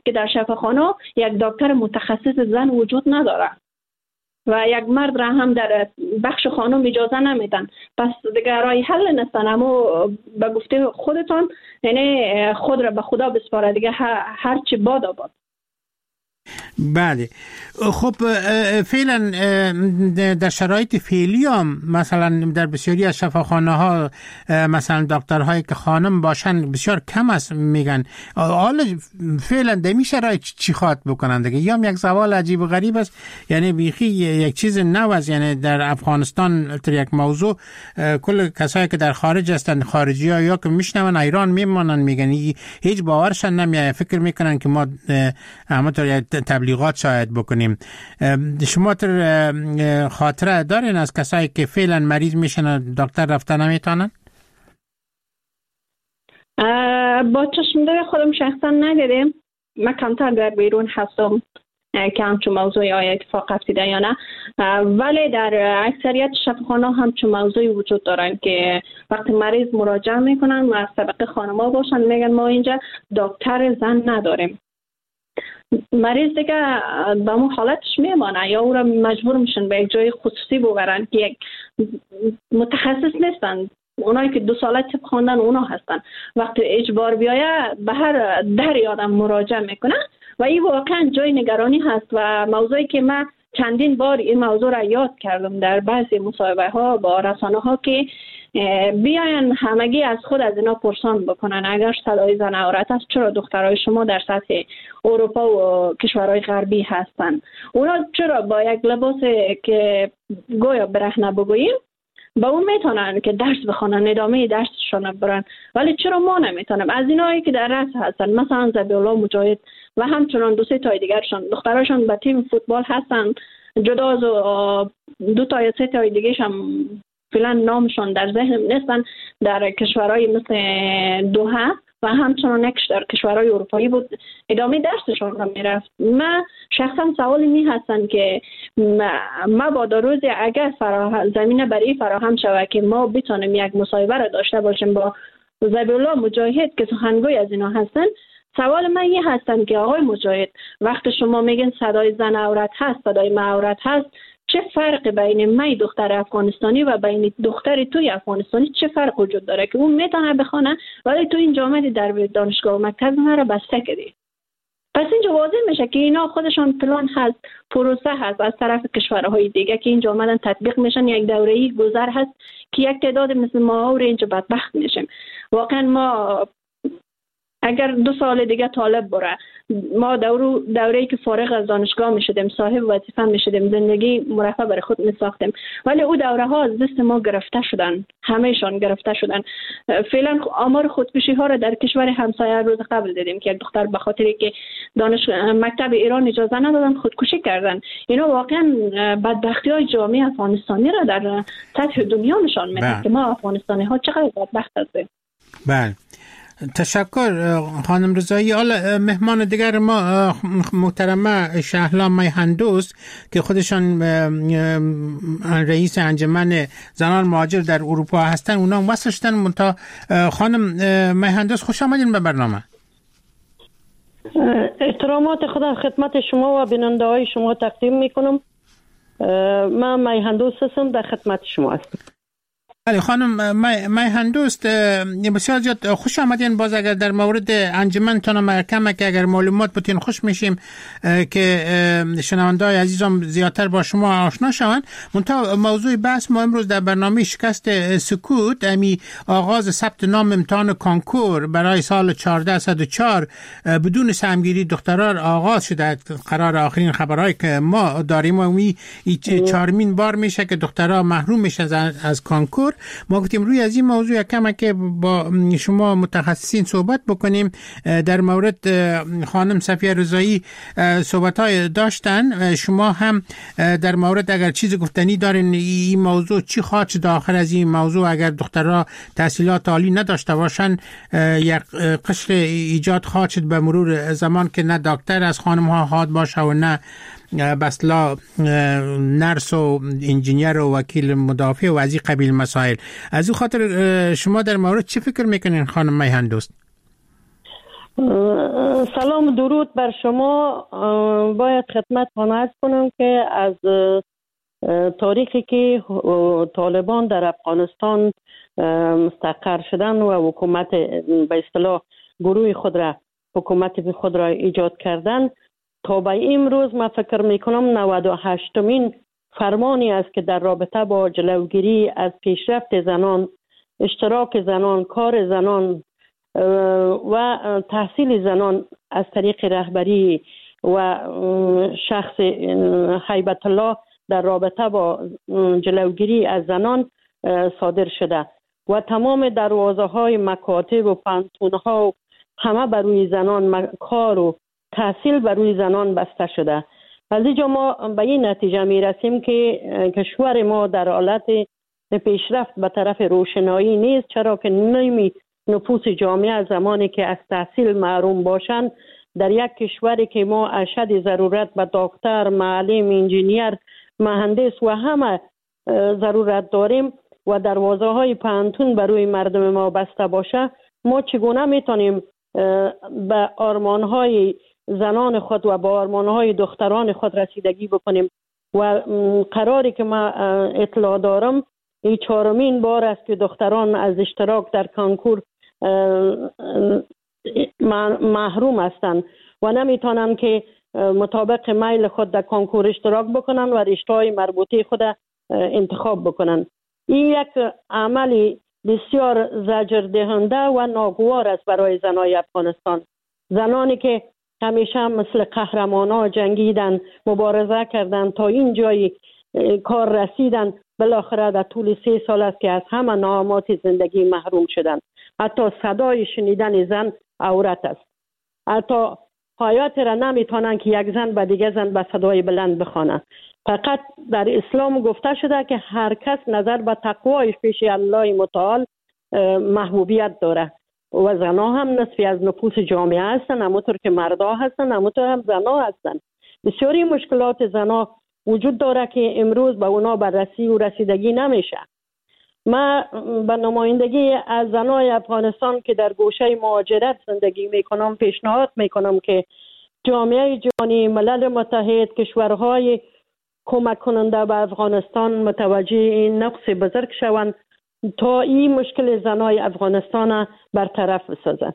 Speaker 7: که در شفاخانه یک دکتر متخصص زن وجود نداره و یک مرد را هم در بخش خانم اجازه نمیدن. پس دیگه رای حل نیستن، اما به گفته خودتان یعنی خود را به خدا بسپاره دیگه، هر چی باد آباد.
Speaker 6: بله. خب فعلا در شرایط فعلی هم مثلا در بسیاری از شفاخانه ها مثلا دکترهایی که خانم باشن بسیار کم است میگن. حالا فعلا در این شرایط چی خواهد بکنن دیگه؟ یا یک سوال عجیب و غریب است، یعنی بیخی یک چیز نو است. یعنی در افغانستان در یک موضوع کل کسایی که در خارج هستند، خارجی ها یا که میشنون ایران میمانن میگن هیچ باورشان نمیاد، فکر میکنن که ما همونطور تبلیغات شاید بکنیم. شما خاطره دارین از کسایی که فعلا مریض میشن دکتر رفتن نمیتونن؟
Speaker 7: با چشمدار خودم شخصا ندیدم. من کمتر در بیرون هستم که همچون موضوعی آیا اتفاق افتیده یا نه، ولی در اکثریت شفاخانه همچون موضوعی وجود دارن که وقتی مریض مراجعه میکنن و سابقه خانما باشن میگن ما اینجا دکتر زن نداریم. مریض دیگه به اون حالتش میمانه یا او را مجبور میشن به یک جای خصوصی ببرن که یک متخصص نیستن. اونایی که 2 ساله طب خواندن اونا هستن. وقتی اجبار بیایه به هر در آدم مراجعه میکنه و این واقعا جای نگرانی هست و موضوعی که من چندین بار این موضوع را یاد کردم در بعضی مصاحبه ها با رسانه ها که بیاین همگی از خود از اینا پرسان بکنن اگر صدای زن عورت است چرا دخترای شما در سطح اروپا و کشورهای غربی هستن؟ اونا چرا با یک لباس که گویا برهنه بگوییم با اون میتونن که درس بخونن، ادامه درسشون برن، ولی چرا ما نمیتونیم؟ از اینایی که در رأس هستن مثلا ذبیح‌الله مجاهد و همچنان 2-3 تای دیگرشون دختراشون به تیم فوتبال هستن، جدا از 2 تا یا 3 تای دیگه‌ش هم فعلا نامشون در ذهنم نیستن، در کشورهای مثل دوحه و همچنان نکش در کشورهای اروپایی بود ادامه درسشون را میرفت. من شخصا سوالی می هستن که ما با روز اگر زمینه برای فراهم شود که ما بتونیم یک مصاحبه را داشته باشیم با ذبیح‌الله مجاهد که سخنگوی از اینا هستن، سوال من این هستن که آقای مجاهد وقتی شما میگن صدای زن عورت هست، صدای من عورت هست، چه فرق بین من دختر افغانستانی و بین دختر توی افغانستانی چه فرق وجود داره که اون میتونه بخونه ولی تو این جامعه در دانشگاه و مکتب ما رو بسته کردی؟ پس اینجا واضح میشه که اینا خودشون پلان هست، پروسه هست از طرف کشورهای دیگه که اینجا آمدن تطبیق میشن، یک دوره‌ای گذر هست که یک تعداد مثل ما اینجا بدبخت میشیم. واقعا ما اگر 2 سال دیگه طالب بره ما دوره‌ای که فارغ از دانشگاه میشدیم، صاحب وظیفه میشدیم، زندگی مرفه برای خود میساختیم، ولی او دوره ها از دست ما گرفته شدن، همه‌شان گرفته شدن. فعلا آمار خودکشی ها را در کشور همسایه روز قبل دیدیم که یک دختر به خاطری که مکتب ایران اجازه ندادن خودکشی کردن. اینا واقعا بدبختی های جامعه افغانستانی را در سطح دنیا نشان میده که ما افغانستانی ها چقدر بدبخت هستیم.
Speaker 6: بله، تشکر خانم رضایی. حالا مهمان دیگر ما محترمه شهلا میهندوست که خودشان رئیس انجمن زنان مهاجر در اروپا هستن، اونا هم وصل شدن. منتها خانم میهندوست خوش آمدین به برنامه.
Speaker 8: احترامات خدا خدمت شما و بیننده های شما تقدیم میکنم. من میهندوست هستم، در خدمت شما هستم.
Speaker 6: بله خانم میهندوست، بسیار زیاد خوش آمدین. باز اگر در مورد انجمن تان محکمه که اگر معلومات بتین خوش میشیم که شنونده‌های عزیزم زیادتر با شما آشنا شوند. منتها موضوع بحث ما امروز در برنامه شکست سکوت، امی آغاز ثبت نام امتحان کانکور برای سال 1404 بدون سهمگیری دختران آغاز شده. قرار آخرین خبرهایی که ما داریم و می 4مین بار میشه که دخترها محروم میشن از کانکور. ما گفتیم روی از این موضوع کم که با شما متخصصین صحبت بکنیم. در مورد خانم صفیه رضایی صحبت‌های داشتن، شما هم در مورد اگر چیز گفتنی دارین این موضوع چی خواهد شد آخر از این موضوع اگر دخترها تحصیلات عالی نداشته باشن، یک قشر ایجاد خواهد شد به مرور زمان که نه دکتر از خانم‌ها خواهد باشه و نه بسلا نرس و انجینیر و وکیل مدافع و از این قبیل مسائل. از این خاطر شما در مورد چی فکر میکنین خانم میهندوست؟
Speaker 8: سلام درود بر شما. باید خدمتتان عرض کنم که از تاریخی که طالبان در افغانستان مستقر شدن و حکومت به اصطلاح گروه خود را حکومت خود را ایجاد کردن تا به امروز من فکر میکنم 98مین فرمانی است که در رابطه با جلوگیری از پیشرفت زنان، اشتراک زنان، کار زنان و تحصیل زنان از طریق رهبری و شخص هیبت الله در رابطه با جلوگیری از زنان صادر شده و تمام دروازه های مکاتب و پانتون ها همه بر روی زنان، کار و تحصیل بر روی زنان بسته شده. از اینجا ما به این نتیجه می رسیم که کشور ما در حالت پیشرفت به طرف روشنایی نیست، چرا که نیمی نفوس جامعه زمانی که از تحصیل محروم باشند در یک کشوری که ما اشد ضرورت به دکتر، معلم، انجینیر، مهندس و همه ضرورت داریم و دروازه های پانتون برای مردم ما بسته باشه، ما چگونه میتونیم به آرمان های زنان خود و به آرمان های دختران خود رسیدگی بکنیم؟ و قراری که ما اطلاع دارم این 4مین بار است که دختران از اشتراک در کنکور محروم هستند و نمیتونن که مطابق میل خود در کنکور اشتراک بکنن و رشته‌های مربوطه خود انتخاب بکنن. این یک عملی بسیار زجر دهنده و ناگوار است برای زنای افغانستان. زنانی که همیشه مثل قهرمانا جنگیدن، مبارزه کردن تا این جای کار رسیدن، بالاخره در طول 3 سال است که از همه نعمات زندگی محروم شدن. حتی صدای شنیدن زن عورت است. حتی حیات را نمیتونن که یک زن به دیگه زن به صدای بلند بخوانه. فقط در اسلام گفته شده که هر کس نظر به تقوایش پیش الله متعال محبوبیت داره و زنها هم نصفی از نفوس جامعه هستن، همونطور که مردا هستن همونطور هم زنها هستن. بسیاری مشکلات زنها وجود داره که امروز به اونا بررسی و رسیدگی نمیشه. من به نمایندگی از زنای افغانستان که در گوشه مهاجرت زندگی میکنم پیشنهاد میکنم که جامعه جهانی، ملل متحد، کشورهای کمک کننده به افغانستان متوجه این نقص بزرگ شوند تا این مشکل زنای افغانستان برطرف بسازد.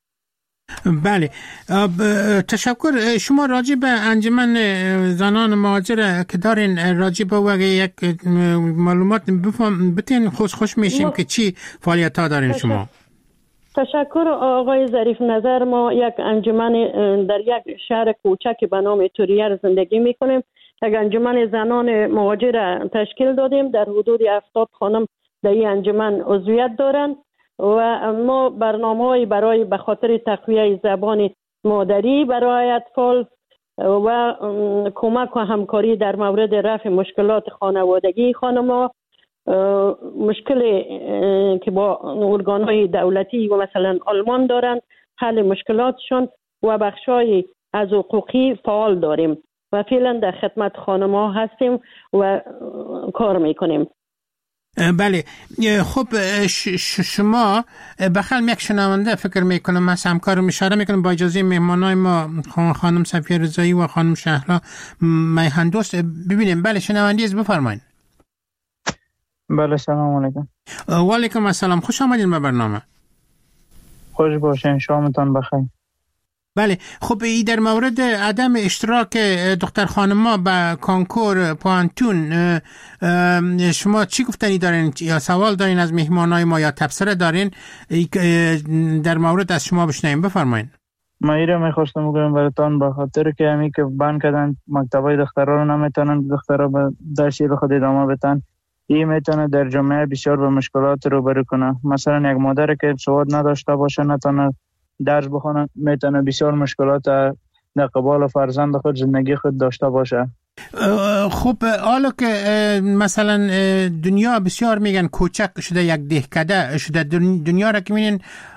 Speaker 6: بله، تشکر. شما راجع به انجمن زنان مهاجر که دارین راجع به یک معلومات بتین خوش میشیم که چی فعالیت ها دارین شما؟
Speaker 8: تشکر آقای ظریف نظر. ما یک انجمن در یک شهر کوچک به نام توریر زندگی میکنیم. یک انجمن زنان مهاجر تشکیل دادیم. در حدود 70 خانم در این انجمن عضویت دارند و ما برنامه‌ای برای به خاطر تقویت زبان مادری برای اطفال و کمک و همکاری در مورد رفع مشکلات خانوادگی خانم‌ها، مشکل که با ارگان‌های دولتی و مثلا آلمان دارن، حل مشکلاتشون و بخشای از حقوقی فعال داریم و فعلا در خدمت خانم‌ها هستیم و کار میکنیم.
Speaker 6: بله، خب شما بخل یک شنونده فکر میکنم از همکار اشاره میکنم با اجازه مهمانای ما خانم صفیه رضایی و خانم شهلا میهندوست ببینیم. بله شنوندی از بفرمایید.
Speaker 9: بله سلام علیکم.
Speaker 6: و علیکم السلام، خوش آمدین به برنامه.
Speaker 9: خوش باشین، شامتان بخیر.
Speaker 6: بله، خب ای در مورد عدم اشتراک دختر خانم‌ها به کنکور پانتون شما چی گفتنی دارین یا سوال دارین از مهمانای ما یا تبصره دارین در مورد از شما بشنویم؟ بفرمایید.
Speaker 9: ما ایره میخواستم بگم براتون به خاطر که همی که بند کردن مکتبای دخترها رو نمیتونن دخترها به درسی خود ادامه بدن، این میتونه در جامعه بسیار به مشکلات روبرو کنه. مثلا یک مادر که سواد نداشته باشه نتونه درس بخونه، میتونه بسیار مشکلات در قبال فرزند خود زندگی خود داشته باشه.
Speaker 6: خب حالا که مثلا دنیا بسیار میگن کوچک شده، یک دهکده شده، دنیا را که میگن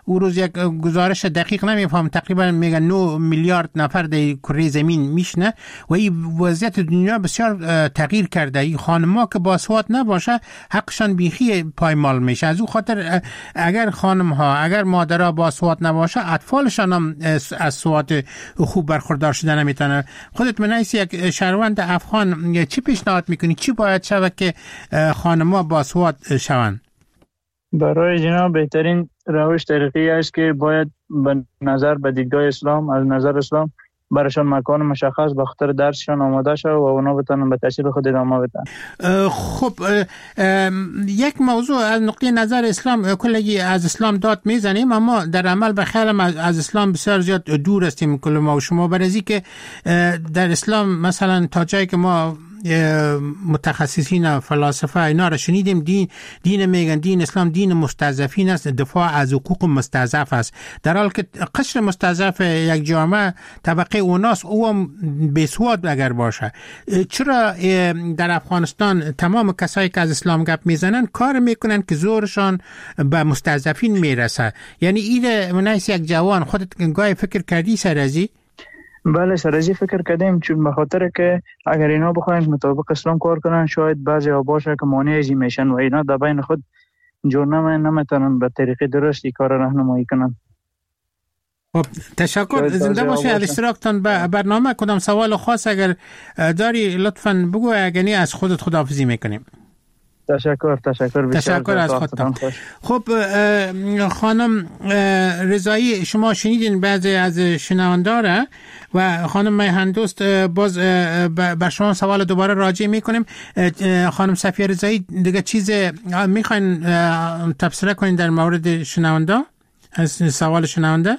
Speaker 6: او روز یک گزارش دقیق نمیفهم، تقریبا میگن 9 میلیارد نفر در کره زمین میشنه و این وضعیت دنیا بسیار تغییر کرده. این خانم‌ها که باسواد نباشه حقشان بیخی پایمال میشه. از او خاطر اگر خانم‌ها، اگر مادرها باسواد نباشه، اطفالشان هم از سواد خوب برخوردار شده نمیتونه. خودت منیس یک شهروند افغان چی پیشنهاد میکنی؟ چی باید شود که خانم‌ها باسواد شوند؟
Speaker 9: برای جناب بهترین روش طریقی است که باید به نظر به دیدگاه اسلام، از نظر اسلام برایشان مکان مشخص به خاطر درسشان آماده شد و اونا بتونن به تحصیل خود ادامه بدن.
Speaker 6: خب یک موضوع از نقطه نظر اسلام کلی از اسلام داد میزنیم، اما در عمل به خیالم از اسلام بسیار زیاد دور هستیم کل ما و شما. برای که در اسلام مثلا تا جایی که ما متخصصین فلاسفه اینا را شنیدیم، دین میگن دین اسلام دین مستضعفین است، دفاع از حقوق مستضعف است، در حالی که قشر مستضعف یک جامعه طبقه اوناست، او هم بیسواد اگر باشه. چرا در افغانستان تمام کسایی که از اسلام گپ میزنن کار میکنن که زورشان به مستضعفین میرسه؟ یعنی این منیس یک جوان، خودت گاهی فکر کردی سر ازی؟
Speaker 9: بله سرازی فکر کردیم، چون به خاطر که اگر اینا بخواین مطابق اسلام کار کنن شاید بعضی ها باشه که مانع ازی میشن و اینا در بین خود جور نمیتونن به طریق درستی کار راهنمایی کنن.
Speaker 6: خب تشکر، زنده باشه. اشتراکتان به برنامه. کدام سوال خاص اگر داری لطفاً بگو، اگه از خودت خداحافظی میکنیم.
Speaker 9: تشکر
Speaker 6: از خودتان. خب خانم رضایی، شما شنیدین بعضی از شنونداره و خانم میهندوست باز بر شما سوال دوباره راجع میکنیم. خانم صفیه رضایی دیگه چیز میخواین تبصره کنین در مورد شنونده، از سوال شنونده؟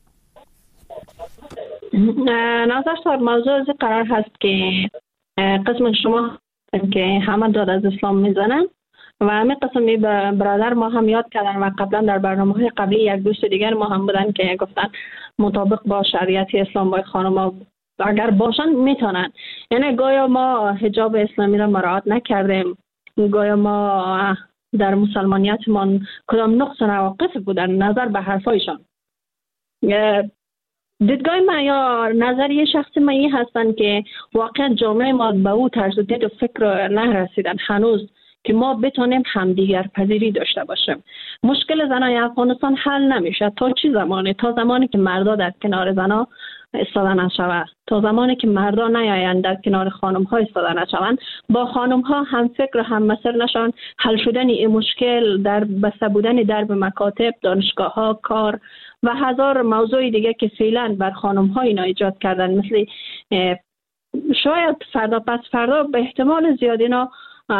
Speaker 7: نظر صاحب، موضوع از قرار هست که قسم شما که همه داد از اسلام میزنن و همه قسمی برادر ما هم یاد کردن و قبلا در برنامه‌های قبلی یک دوست دیگر ما هم بودن که گفتن مطابق با شریعت اسلام با خانم‌ها اگر باشن میتونن. یعنی گویا ما حجاب اسلامی را مراعات نکردیم، گویا ما در مسلمانیتمان کدام نقص و نواقص بودن نظر به حرفایشان. دیدگاه من یا نظریه شخصی من این هستن که واقعا جامعه ما به او طرز دید و فکر نرسیدن هنوز که ما بتونیم همدیگر پذیری داشته باشیم. مشکل زنای افغانستان حل نمیشه تا چی زمانه؟ تا زمانی که مردا در کنار زنا ایستاده نشود، تا زمانی که مردا نیایند در کنار خانم ها ایستاده نشوند، با خانم ها هم فکر و هم مسیر نشان، حل شدن این مشکل در بسته بودن درب مکاتب، دانشگاه ها، کار و هزار موضوع دیگه که فعلا بر خانم ها اینا ایجاد کردن، مثل شاید فردا پس فردا به احتمال زیاد اینا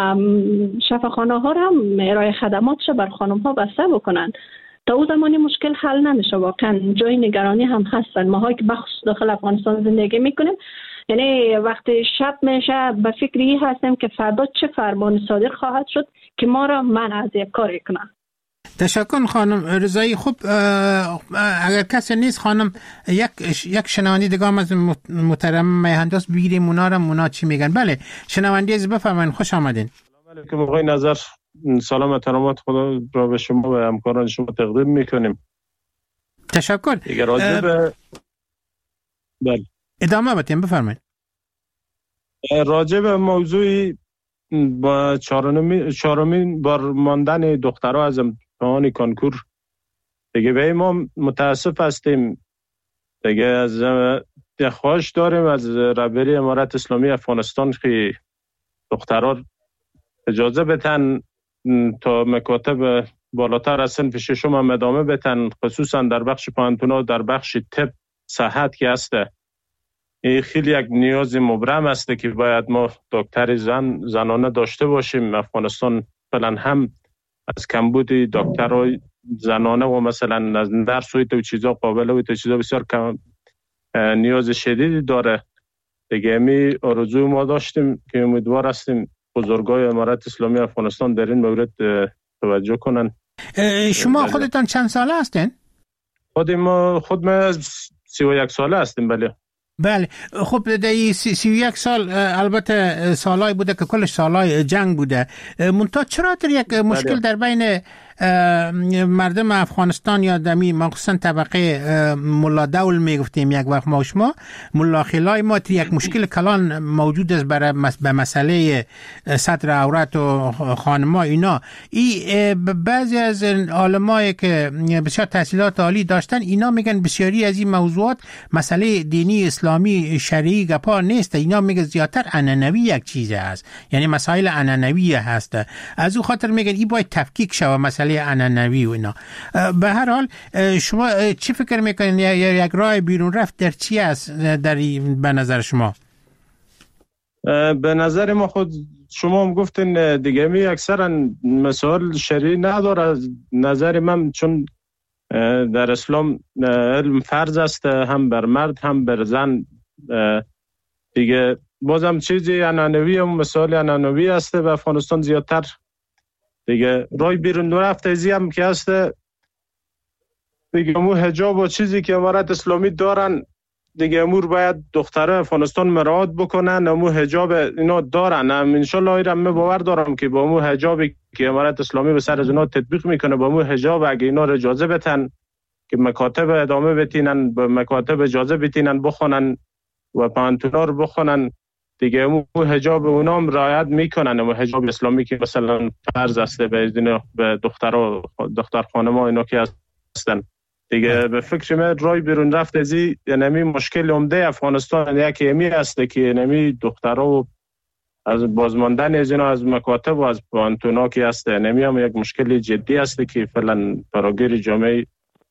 Speaker 7: شفاخانه ها هم ارائه خدماتش بر خانم ها بسته بکنن. تا او زمانی مشکل حل نمیشه. واقعا جای نگرانی هم هستن. ماهایی که بخصوص داخل افغانستان زندگی میکنیم، یعنی وقتی شب میشه به فکری هستیم که فردا چه فرمان صادر خواهد شد که ما را منع از یک کاری کنه.
Speaker 6: تشکر خانم رضایی. خب اگر کسی نیست خانم یک شنوندی دیگه هم از محترم میهندوست بگیریم اونا چی میگن. بله شنوندی از بفرمایید، خوش آمدین.
Speaker 10: سلام علیکم آقای نظر، سلام و ترامات خدا را به شما و همکاران شما تقدیم میکنیم.
Speaker 6: تشکر.
Speaker 10: دیگه راجع به بله
Speaker 6: ادامه بدیم، بفرمایید.
Speaker 10: راجع به موضوعی با چهارمین بار ماندن دخترها از امتحان کنکور دیگه به ما متاسف هستیم. دیگه از خواهش داریم از رهبری امارت اسلامی افغانستان که دخترها اجازه بتن تا مکاتب بالاتر از صنف ششم هم ادامه بتن، خصوصا در بخش پانتونا، در بخش طب صحت که هسته. این خیلی یک نیاز مبرم است که باید ما دکتر زنانه داشته باشیم. افغانستان فعلا هم از کمبود دکترای زنانه و مثلا از درس و چیزا قابل و چیزا بسیار کم نیاز شدیدی داره. دیگه می آرزوی ما داشتیم که امیدوار هستیم بزرگای امارت اسلامی افغانستان در این مورد توجه کنن.
Speaker 6: شما خودتان چند ساله هستین؟
Speaker 10: خود ما 31 ساله هستیم.
Speaker 6: بله. خب در 31 سال البته سالای بوده که کلش سالای جنگ بوده. منتها چرا یک مشکل در بین مردم افغانستان یا دمی مخصوصا طبقه ملا دول میگفتیم یک وقت ما شما ملا خلای ما یک مشکل کلان موجود است برای به مسئله سطر عورت و خانما اینا. بعضی از علمای که بسیار تحصیلات عالی داشتن اینا میگن بسیاری از این موضوعات مسئله دینی اسلامی شرعی گپا نیست، اینا میگه زیادتر عنعنوی یک چیز است، یعنی مسائل عنعنوی هست. از او خاطر میگن این باید تفکیک شود مسئله عنعنوی و اینا. به هر حال شما چی فکر میکنین یک راه بیرون رفت در چی است در به نظر شما؟
Speaker 10: به نظر ما خود شما هم گفتین دیگه می اکثرا مسائل شرعی نداره. نظر من چون در اسلام علم فرض است هم بر مرد هم بر زن، دیگه بازم چیزی عنعنوی هم مسائل عنعنوی است و افغانستان زیادتر دیگه رای بیرون رفت ازی هم که هست دیگه مو حجاب و چیزی که امارت اسلامی دارن دیگه امور باید دختره افغانستان مراعات بکنن. امو حجاب اینا دارن، انشالله ایرم من باور دارم که با امو حجابی که امارت اسلامی به سر از اینا تطبیق میکنه با امو حجاب اگه اینا رو اجازه بتن که مکاتب ادامه بتینن، به مکاتب اجازه بتینن بخونن و پانتونا رو بخونن دیگه امو حجاب اونام رعایت میکنن. امو حجاب اسلامی که مثلا فرض است به دختر خانما اینا که هستن دیگه به فکر من رای بیرون رفت ازی نمی مشکل عمده افغانستان یکی امی است که نمی دخترها از بازماندن از اینا از مکاتب و از پانتونا که هست نمی هم یک مشکل جدی است که فعلا فراگیر جامعه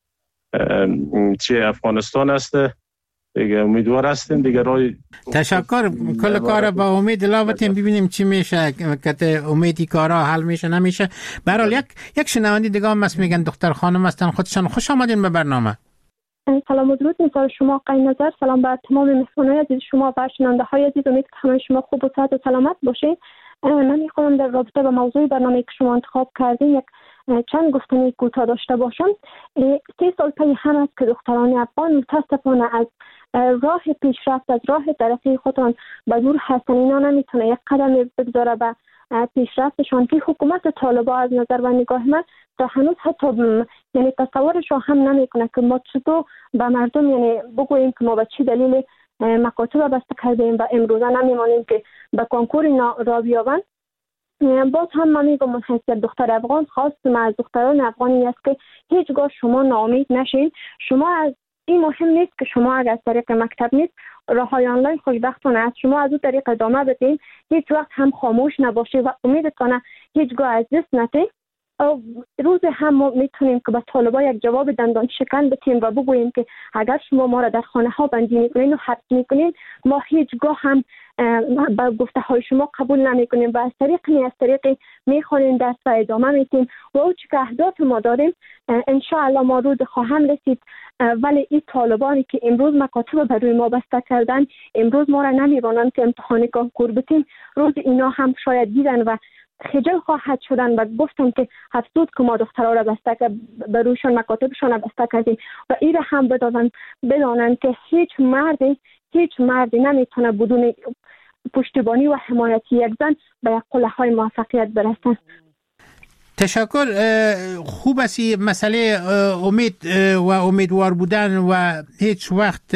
Speaker 10: چه افغانستان است دیگه. امیدوار هستیم دیگه رای
Speaker 6: تشکر کل کار با امید لاوتیم ببینیم چی میشه که امیدی کارا حل میشه نمیشه. به هر حال یک شنونده دیگه هم میگن دختر خانم هستن خودشان. خوش آمدین به برنامه.
Speaker 11: سلام و درود می‌فرستم شما آقای نظر، سلام بر تمام مهمانان عزیز شما و شنونده‌های عزیز. امید که همه شما خوب و صحت و سلامت باشین. من می‌خوام در رابطه با موضوع برنامه‌ای که شما انتخاب کردین یک چند گفتنی کوتاه داشته باشم. 3 سال پی هم است که دختران افغان متاسفانه از راه پیشرفت، از راه ترقی خودشان به دور هستن. اینا نمیتونه یک قدم بگذاره به پیشرفتشان که حکومت طالبان از نظر و نگاه من تا هنوز حتی یعنی تصورش هم نمیکنه که ما چطور به مردم یعنی بگوییم که ما به چی دلیل مکاتب بسته کردیم و امروزه نمیمانیم که به کنکور اینا را بیابند. باز هم من میگم من حیثیت دختر افغان خواستم از دختران افغانی است که هیچگاه شما ناامید نشین. شما از این مهم نیست که شما اگر از طریق مکتب نیست راه‌های آنلاین خوشبختانه است، شما از اون طریق ادامه بدین، هیچ وقت هم خاموش نباشید و امیدتانه هیچگاه از دست ندید. روز هم ما میتونیم که به طالبان یک جواب دندان شکن بدیم و بگوییم که اگر شما ما را در خانه ها بندی میکنین و حبس میکنین ما هیچگاه هم با گفته های شما قبول نمیکنیم و از طریقی میخوانیم دست و ادامه میتیم و او که اهداف ما داریم انشاءالله ما روز خواهم رسید. ولی این طالبانی که امروز مکاتب بر روی ما بسته کردن، امروز ما را نمیبانند که امتحان کنکور بدیم، روز اینا هم شاید دیدن و خجل خواهد شدن و گفتن که افسوس که ما دخترها را بسته بر رویشان مکاتبشان را بسته کردیم و این را هم بدانند که هیچ مردی نمیتونه بدون پشتیبانی و حمایتی یک زن به یک قله های موفقیت برسن.
Speaker 6: تشکر. خوب است مسئله امید و امیدوار بودن و هیچ وقت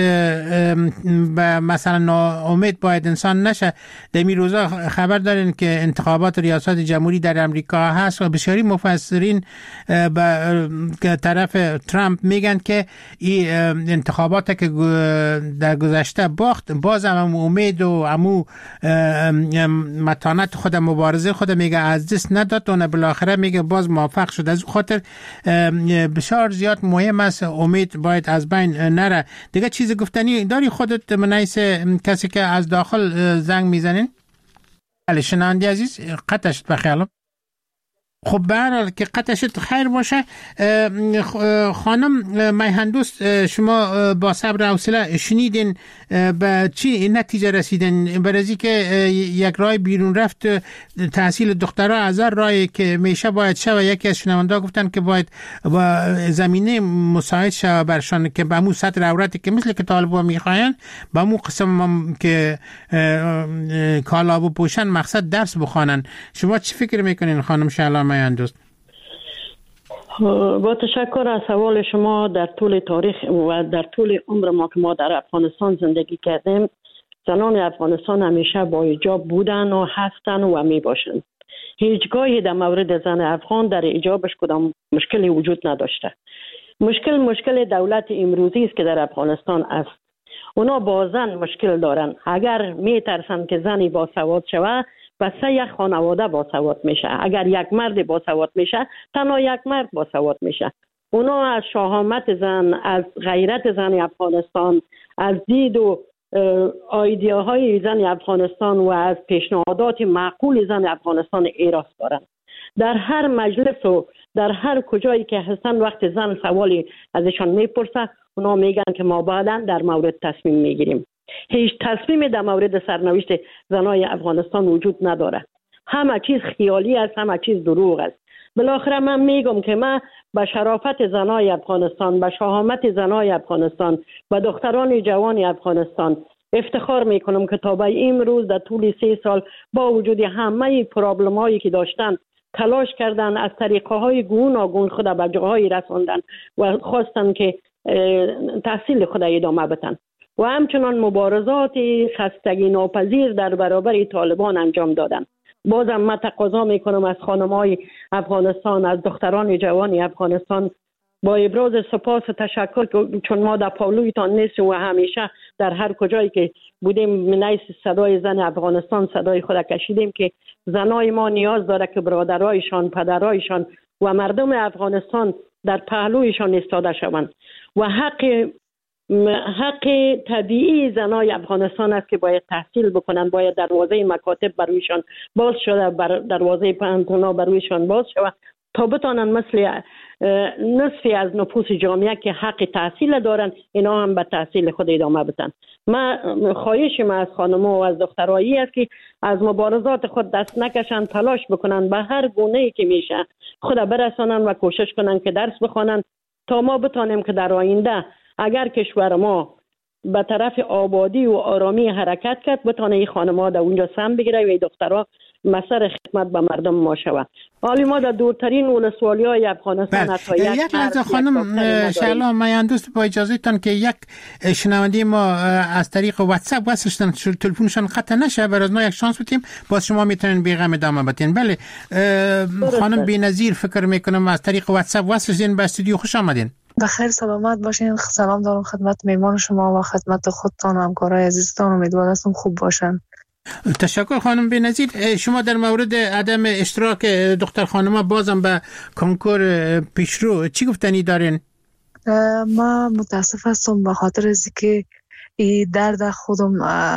Speaker 6: به مثلا امید باید انسان نشه. در این روزا خبر دارین که انتخابات ریاست جمهوری در امریکا هست و بسیاری مفسرین به طرف ترامپ میگن که این انتخابات که در گذشته باخت باز هم امید و امو متانت خود مبارزه خود میگه از دست نداد و بالاخره میگه باز موفق شد. از خاطر بسیار زیاد مهم است امید باید از بین نره. دیگه چیز گفتنی داری خودت منیس کسی که از داخل زنگ میزنین؟ بله شنونده عزیز قطعشت بخیالم. خب به هر حال که قطعشت خیر باشه. خانم میهندوست شما با صبر و حوصله شنیدین به چی نتیجه رسیدین برای که یک راه بیرون رفت تحصیل دخترها از راهی که میشه باید شه و یکی از شنونده گفتن که باید با زمینه مساعد شه برشان که به مو سطر عورتی که مثل که طالبا میخواین به مو قسم که کالا بپوشن مقصد درس بخوانن. شما چی فکر میکنین خانم شعلا میهندوست؟
Speaker 8: با تشکر از سوال شما. در طول تاریخ و در طول عمر ما که ما در افغانستان زندگی کردیم، زنان افغانستان همیشه با حجاب بودن و هستن و می باشند. هیچگاهی در مورد زن افغان در حجابش کدام مشکلی وجود نداشته. مشکل دولت امروزی است که در افغانستان است. اونا با زن مشکل دارن. اگر می ترسن که زنی با سواد شود، پس یک خانواده با سواد میشه. اگر یک مرد با سواد میشه، تنها یک مرد با سواد میشه. اونا از شهامت زن، از غیرت زن افغانستان، از دید و ایدئاهای زن افغانستان و از پیشنهادات معقول زن افغانستان ایراس دارن. در هر مجلس و در هر کجایی که هستن، وقت زن سوالی ازشان میپرسه، اونا میگن که ما بعداً در مورد تصمیم میگیریم. هیچ تصمیمی در مورد سرنوشت زنای افغانستان وجود نداره. همه چیز خیالی است، همه چیز دروغ است. بالاخره من میگم که من به شرافت زنای افغانستان، به شهامت زنای افغانستان و دختران جوان افغانستان افتخار میکنم که تا به امروز در طول 3 سال با وجود همه پرابلم هایی که داشتن، تلاش کردن، از طریقه های گوناگون خود به جاهای رساندن و خواستن که تحصیل خود ادامه بدن و همچنان مبارزات خستگی ناپذیر در برابر طالبان انجام دادن. بازم من تقاضا میکنم از خانم‌های افغانستان، از دختران جوان افغانستان، با ابراز سپاس و تشکر که چون ما در پاولویتان نیستیم و همیشه در هر کجایی که بودیم منیس صدای زن افغانستان صدای خود کشیدیم که زنای ما نیاز داره که برادرایشان، پدرایشان و مردم افغانستان در پهلویشان ایستاده شوند و حق طبیعی زنای افغانستان است که باید تحصیل بکنن، باید دروازه مکاتب برویشان باز شده، دروازه پانتونا برویشان باز شده تا بتانن مثل نصفی از نفوس جامعه که حق تحصیل دارن، اینا هم به تحصیل خود ادامه بدن. خواهشم از خانم‌ها و از دخترایی است که از مبارزات خود دست نکشن، تلاش بکنن به هر گونه‌ای که میشه خود برسانن و کوشش کنن که درس بخوانن تا ما بتانیم که در آینده اگر کشور ما به طرف آبادی و آرامی حرکت کرد، بتانه این خانم‌ها در اونجا سهم بگیره و این دخترها مسئر خدمت به مردم ما شود. حالی ما در دورترین ولسوالی‌های افغانستان
Speaker 6: یک لحظه خانم شعلا میاندوست، با اجازهتان که یک شنونده ما از طریق واتساپ وصلشتن، تلفنشان قطع نشه، برای ما یک شانس بدیم باز شما میتونین بیغم ادامه بدین. بله خانم بی‌نظیر فکر میکنم از طریق واتساپ وصلشین، به استودیو خوش آمدین.
Speaker 12: بخیر سلامت باشین. سلام دارم خدمت میهمان شما و خدمت خودتان و همکارای عزیزتان. امیدوارم هستم خوب باشن.
Speaker 6: تشکر خانم بی‌نظیر. شما در مورد عدم اشتراک دختر خانم‌ها بازم به کنکور پیشرو چی گفتنی دارین؟
Speaker 12: ما متاسف هستم به خاطر از که این درد خودم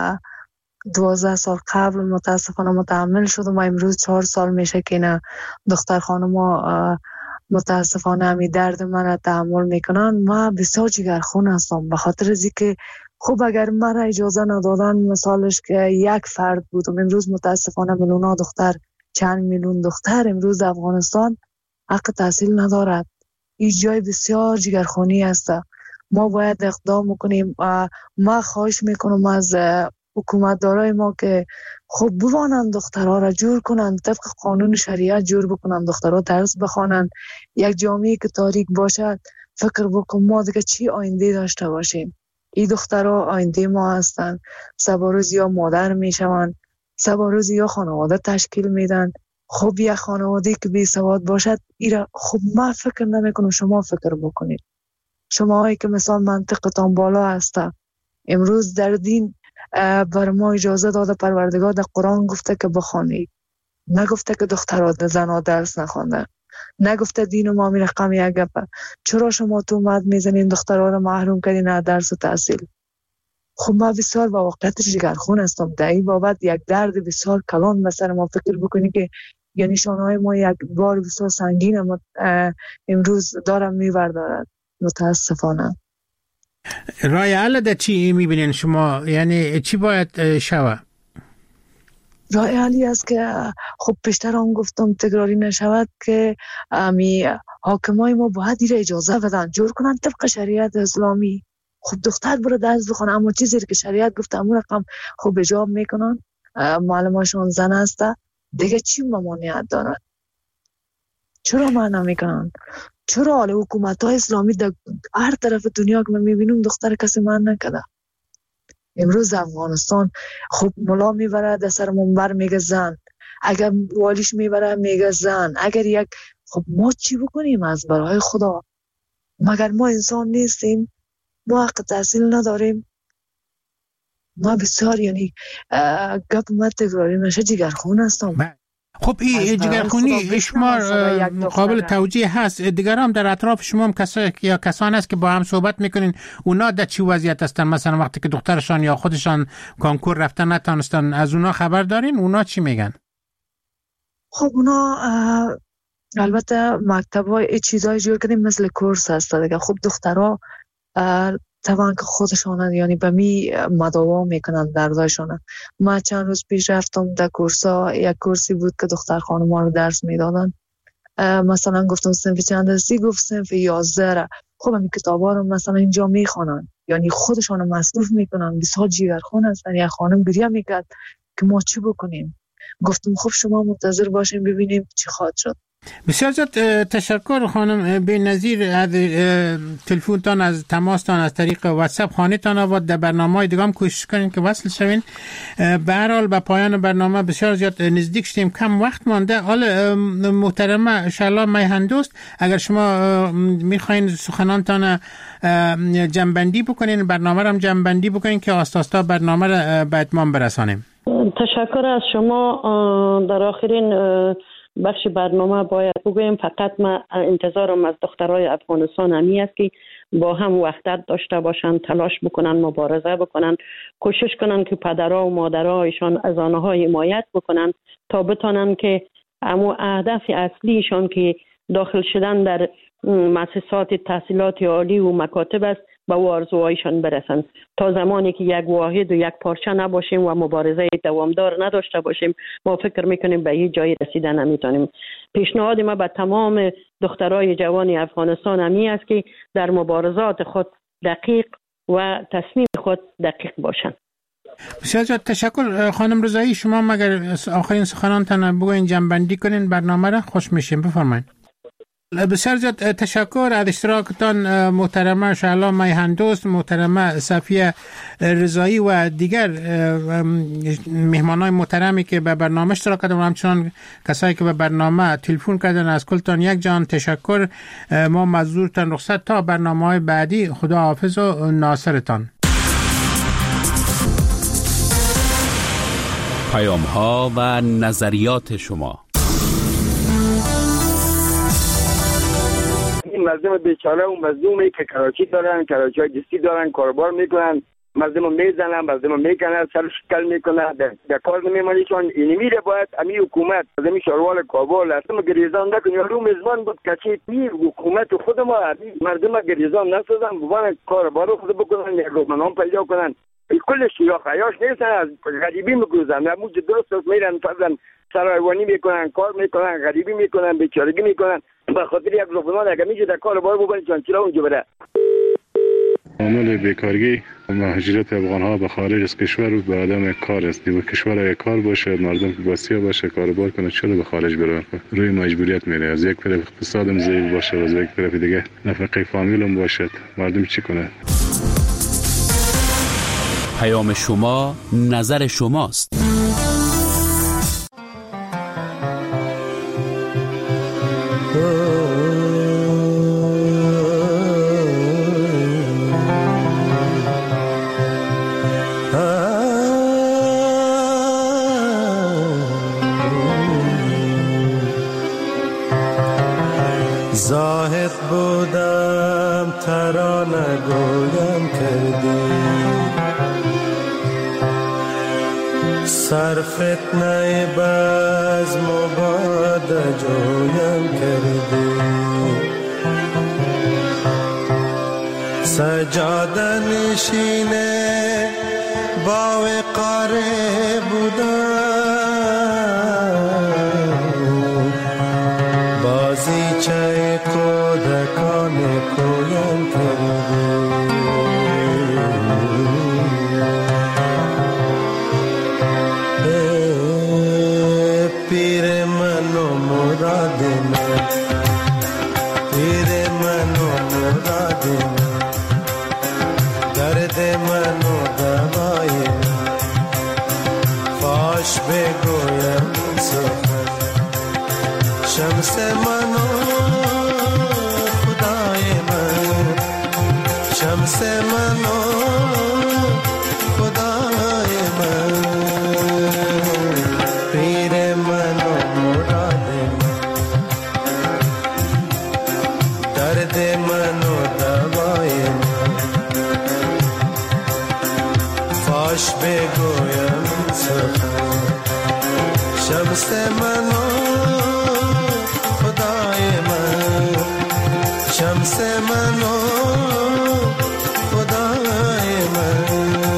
Speaker 12: 12 سال قبل متاسفانه متحمل شدم و امروز 4 سال میشه که نه دختر خانم‌ها متاسفانه همی درد من را تحمل میکنن. ما بسیار جگرخون هستم به خاطر از که خب اگر من را اجازه ندادن، مثالش که یک فرد بودم، امروز متاسفانه میلیون دختر، چند میلیون دختر امروز در افغانستان حق تحصیل ندارد. این جای بسیار جگرخونی است. ما باید اقدام کنیم. ما خواهش میکنم از حکومتدارای ما که خب بوانند دخترها را جور کنند، طبق قانون شریعت جور بکنند، دخترها درس بخوانند. یک جامعه که تاریک باشد فکر بکن ما دیگه چی آینده داشته باشیم. این دخترها آینده ما هستند. سباروز یا مادر میشوند، سباروز یا خانواده تشکیل میدن. خب یک خانواده که بی سواد باشد ایرا خب ما فکر نمیکنم. شما فکر بکنید، شما هایی که مثلا منطقتان بالا هسته، امروز در دین بر ما اجازه داده پروردگار در قرآن گفته که بخوانید، نگفته که دخترها زنها درس نخوانده، نگفته دین ما می رقم یک گپه. چرا شما تومت میزنین دخترها رو محروم کردین از درس و تحصیل؟ خب ما بسیار با واقعیت جگرخون هستم. در این بابت یک درد بسیار کلان به سر ما فکر بکنی که یعنی شانهای ما یک بار بسیار سنگین امروز دارم میبردارد. متاسفانه
Speaker 6: رای حل در چی میبینین شما؟ یعنی چی باید شوه؟
Speaker 12: رای حلی است که خب پیشتر هم گفتم تکراری نشود که حاکمای ما باید این اجازه بدن، جور کنن طبق شریعت اسلامی. خب دختر برو درس بخونه، اما چیزی که شریعت گفته همون رقم خب اجاب میکنن. معلماشون زن هسته دیگه چی ممانعت دارن؟ چرا معنا میکنن؟ چرا حال حکومت‌های اسلامی در هر طرف دنیا که من میبینم دختر کسی من نکده. امروز افغانستان خب ملا میبره در سر منبر میگه زن، اگر والیش میبره میگه زن، اگر یک خب ما چی بکنیم از برای خدا؟ مگر ما انسان نیستیم؟ ما حق تحصیل نداریم؟ ما بسیار یعنی گپ ما تکراری نشه جگرخون هستم.
Speaker 6: خب این جگرخونی شما قابل توجیه هست. دیگر هم در اطراف شما هم کسان هست که با هم صحبت میکنین، اونا در چی وضعیت هستن؟ مثلا وقتی که دخترشان یا خودشان کانکور رفتن نتانستن، از اونا خبر دارین؟ اونا چی میگن؟
Speaker 12: خب اونا البته مکتب‌های چیزای جور کردیم مثل کورس هست دیگه. خب دخترها طبعا که خودشان یعنی به می مداوا میکنن دردایشان. ما چند روز پیش رفتم در کورسا، یک کورسی بود که دختر خانم‌ها رو درس میدادن. مثلا گفتم صنف چند هستی؟ گفت صنف 11. خب این کتابا رو مثلا اینجا میخوانن، یعنی خودشان رو مصروف میکنن. بسیار جیگرخون هستن. یک خانم گریه میکرد که ما چی بکنیم. گفتم خب شما منتظر باشین ببینیم چی خواهد شد.
Speaker 6: بسیار زیاد تشکر خانم بی‌نظیر از تلفنتان، از تماستان از طریق واتساپ. خانه‌تان آباد. در برنامه‌های دیگه هم کوشش کنین که وصل شوین. به هر حال به پایان برنامه بسیار زیاد نزدیک شدیم، کم وقت مانده. حالا محترمه شلا میهندوست، اگر شما میخواین سخنانتان جمع‌بندی بکنین، برنامه رو هم جمع‌بندی بکنین که آستاستا برنامه رو به اتمام برسانیم.
Speaker 8: تشکر از شما. در آخرین بخش برنامه باید بگویم فقط من انتظارم از دخترای افغانستان همی است که با هم وحدت داشته باشند، تلاش بکنن، مبارزه بکنن، کوشش کنن که پدرها و مادرهایشان از آنها حمایت بکنن تا بتانن که اما اهداف اصلیشان که داخل شدن در مؤسسات تحصیلات عالی و مکاتب است به آرزوهایشان برسن. تا زمانی که یک واحد و یک پارچه نباشیم و مبارزه دوامدار نداشته باشیم، ما فکر میکنیم به هیچ جایی رسیدن نمیتونیم. پیشنهاد ما به تمام دخترای جوان افغانستان همی است که در مبارزات خود دقیق و تصمیم خود دقیق باشند.
Speaker 6: بسیار تشکر خانم رضایی. شما مگر آخرین سخنانتان بگوین، جمع‌بندی کنین برنامه را، خوش میشیم. بفرمایید. بسیار زیاد تشکر از اشتراکتان محترمه شعلا میهندوست، محترمه صفیه رضایی و دیگر مهمانای محترمی که به برنامه اشتراک کردن و همچنان کسایی که به برنامه تلفن کردن. از کلتان یک جان تشکر. ما مزدورتان رخصت تا برنامه‌های بعدی. خدا حافظ و ناصرتان.
Speaker 2: پیام‌ها و نظریات شما.
Speaker 13: مردم بیچاره و مظلومی که کراچی دارن، کراچی های جستی دارن، کاربار میکنن، مردم میزنن، مردم میکنن، سر شکل میکنن، در کار نمیمانی. چون اینی میره باید امی حکومت زمین شاروال کابل اصلا گریزان نکنی. رو میزبان بود کچی پیر حکومت خود ما مردم گریزان نسازن، بوان کاربارو خود بکنن، یک رومنان پیدا کنن. کل شیراخ عیاش نیستن، از غریبی میگوزن. نموز درست میرن فضل سرایوانی میکنن، کار میکنن، غریبی میکنن، بیچارگی میکنن. به خاطر یک روبنان اگه میشه در کار بار ببنید چون چرا اونجا بره.
Speaker 14: عامل بیکارگی و مهاجرت افغان‌ها به خارج از کشور و به عدم کار است. و کشور یک کار باشه، مردم وسیع باشه، کاروبار کنه، چرا به خارج برن؟ روی مجبوریت میره. از یک طرف اقتصادم ضعیف باشه، از یک طرف دیگه نفقه فامیلم باشه، مردم چی کنه؟
Speaker 2: پیام شما نظر شماست.
Speaker 15: زاهد بودم ترانه گویم کردی، سر فتنه بزم و باد جویم کردی، سجاده نشینه با وقاره بودم، بازی چه کودکان کویم کردی. پیر من و مراد من، پیر درد منو دوای فاش بگویم سخن شمس منو خدای من شمس منو خدای من پیر منو مراد من درد منو دوای من فاش بگویم سخن شمس منو خدای من شمس منو خدای من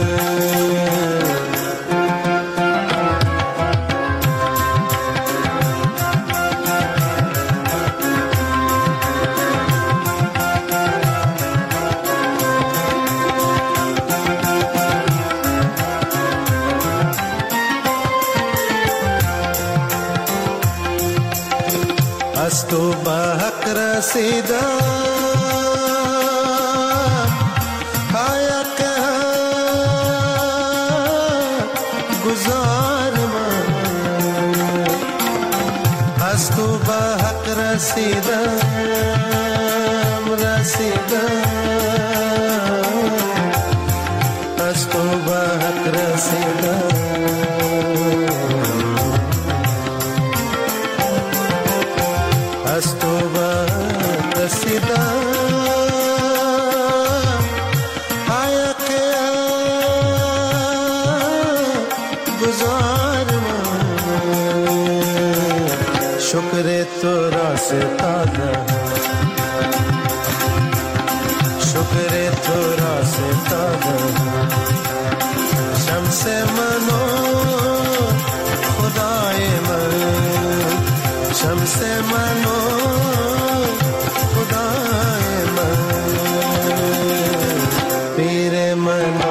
Speaker 15: از تو به حق رسیدم حق گزار من از تو به حق رسیدم از تو به حق رسیدم از تو به رسیدم حق گزار من شکر تو را ستادم شکر تو را ستادم شمس منو خدای من شمس منو خدای من پیر منو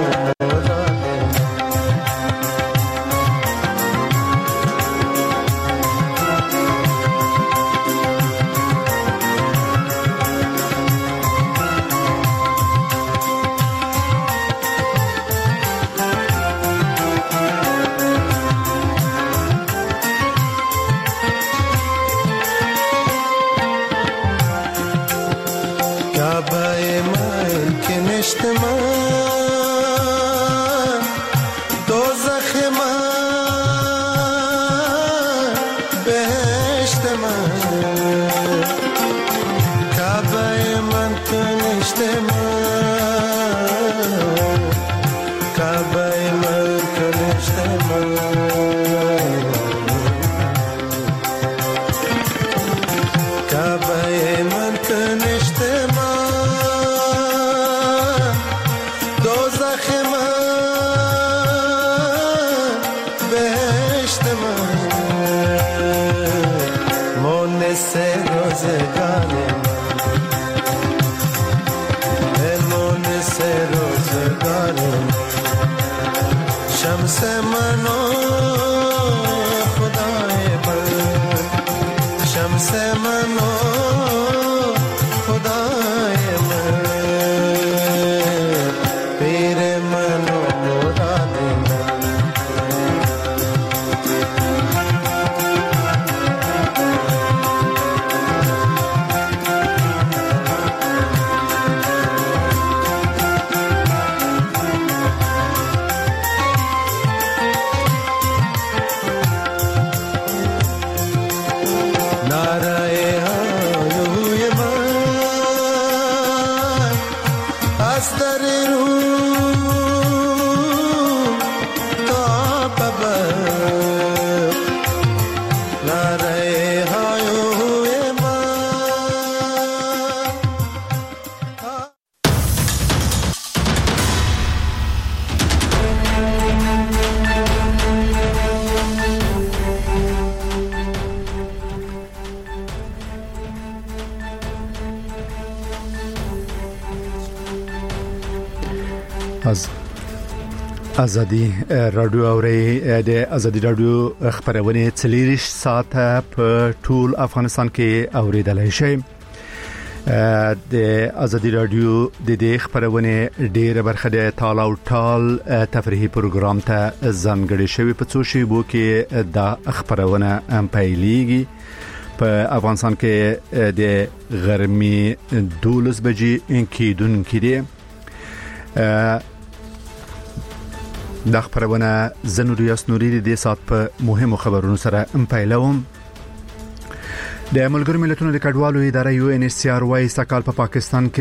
Speaker 15: شمس منو خدای من شمس منو خدای من پیر منو مراد من
Speaker 16: از ازادي رادیو اوري د ازادي رادیو خبرونه 40 ساعت په ټول افغانستان کې اوریدلای شي د ازادي رادیو د دې خبرونه ډیره برخه د تال او ټال تفریحي پروګرام ته ځانګړې شوی په څو شیبو کې دا خبرونه پیلېږي په افغانستان کې د غرمې 12 بجې کېدونکې دي دا خبرونه زنوریاس نوري د سات په مهمو خبرونو سره پیلوم د ملګرو ملتونو د کډوالو اداره UNHCR وايي سکهال په پاکستان کې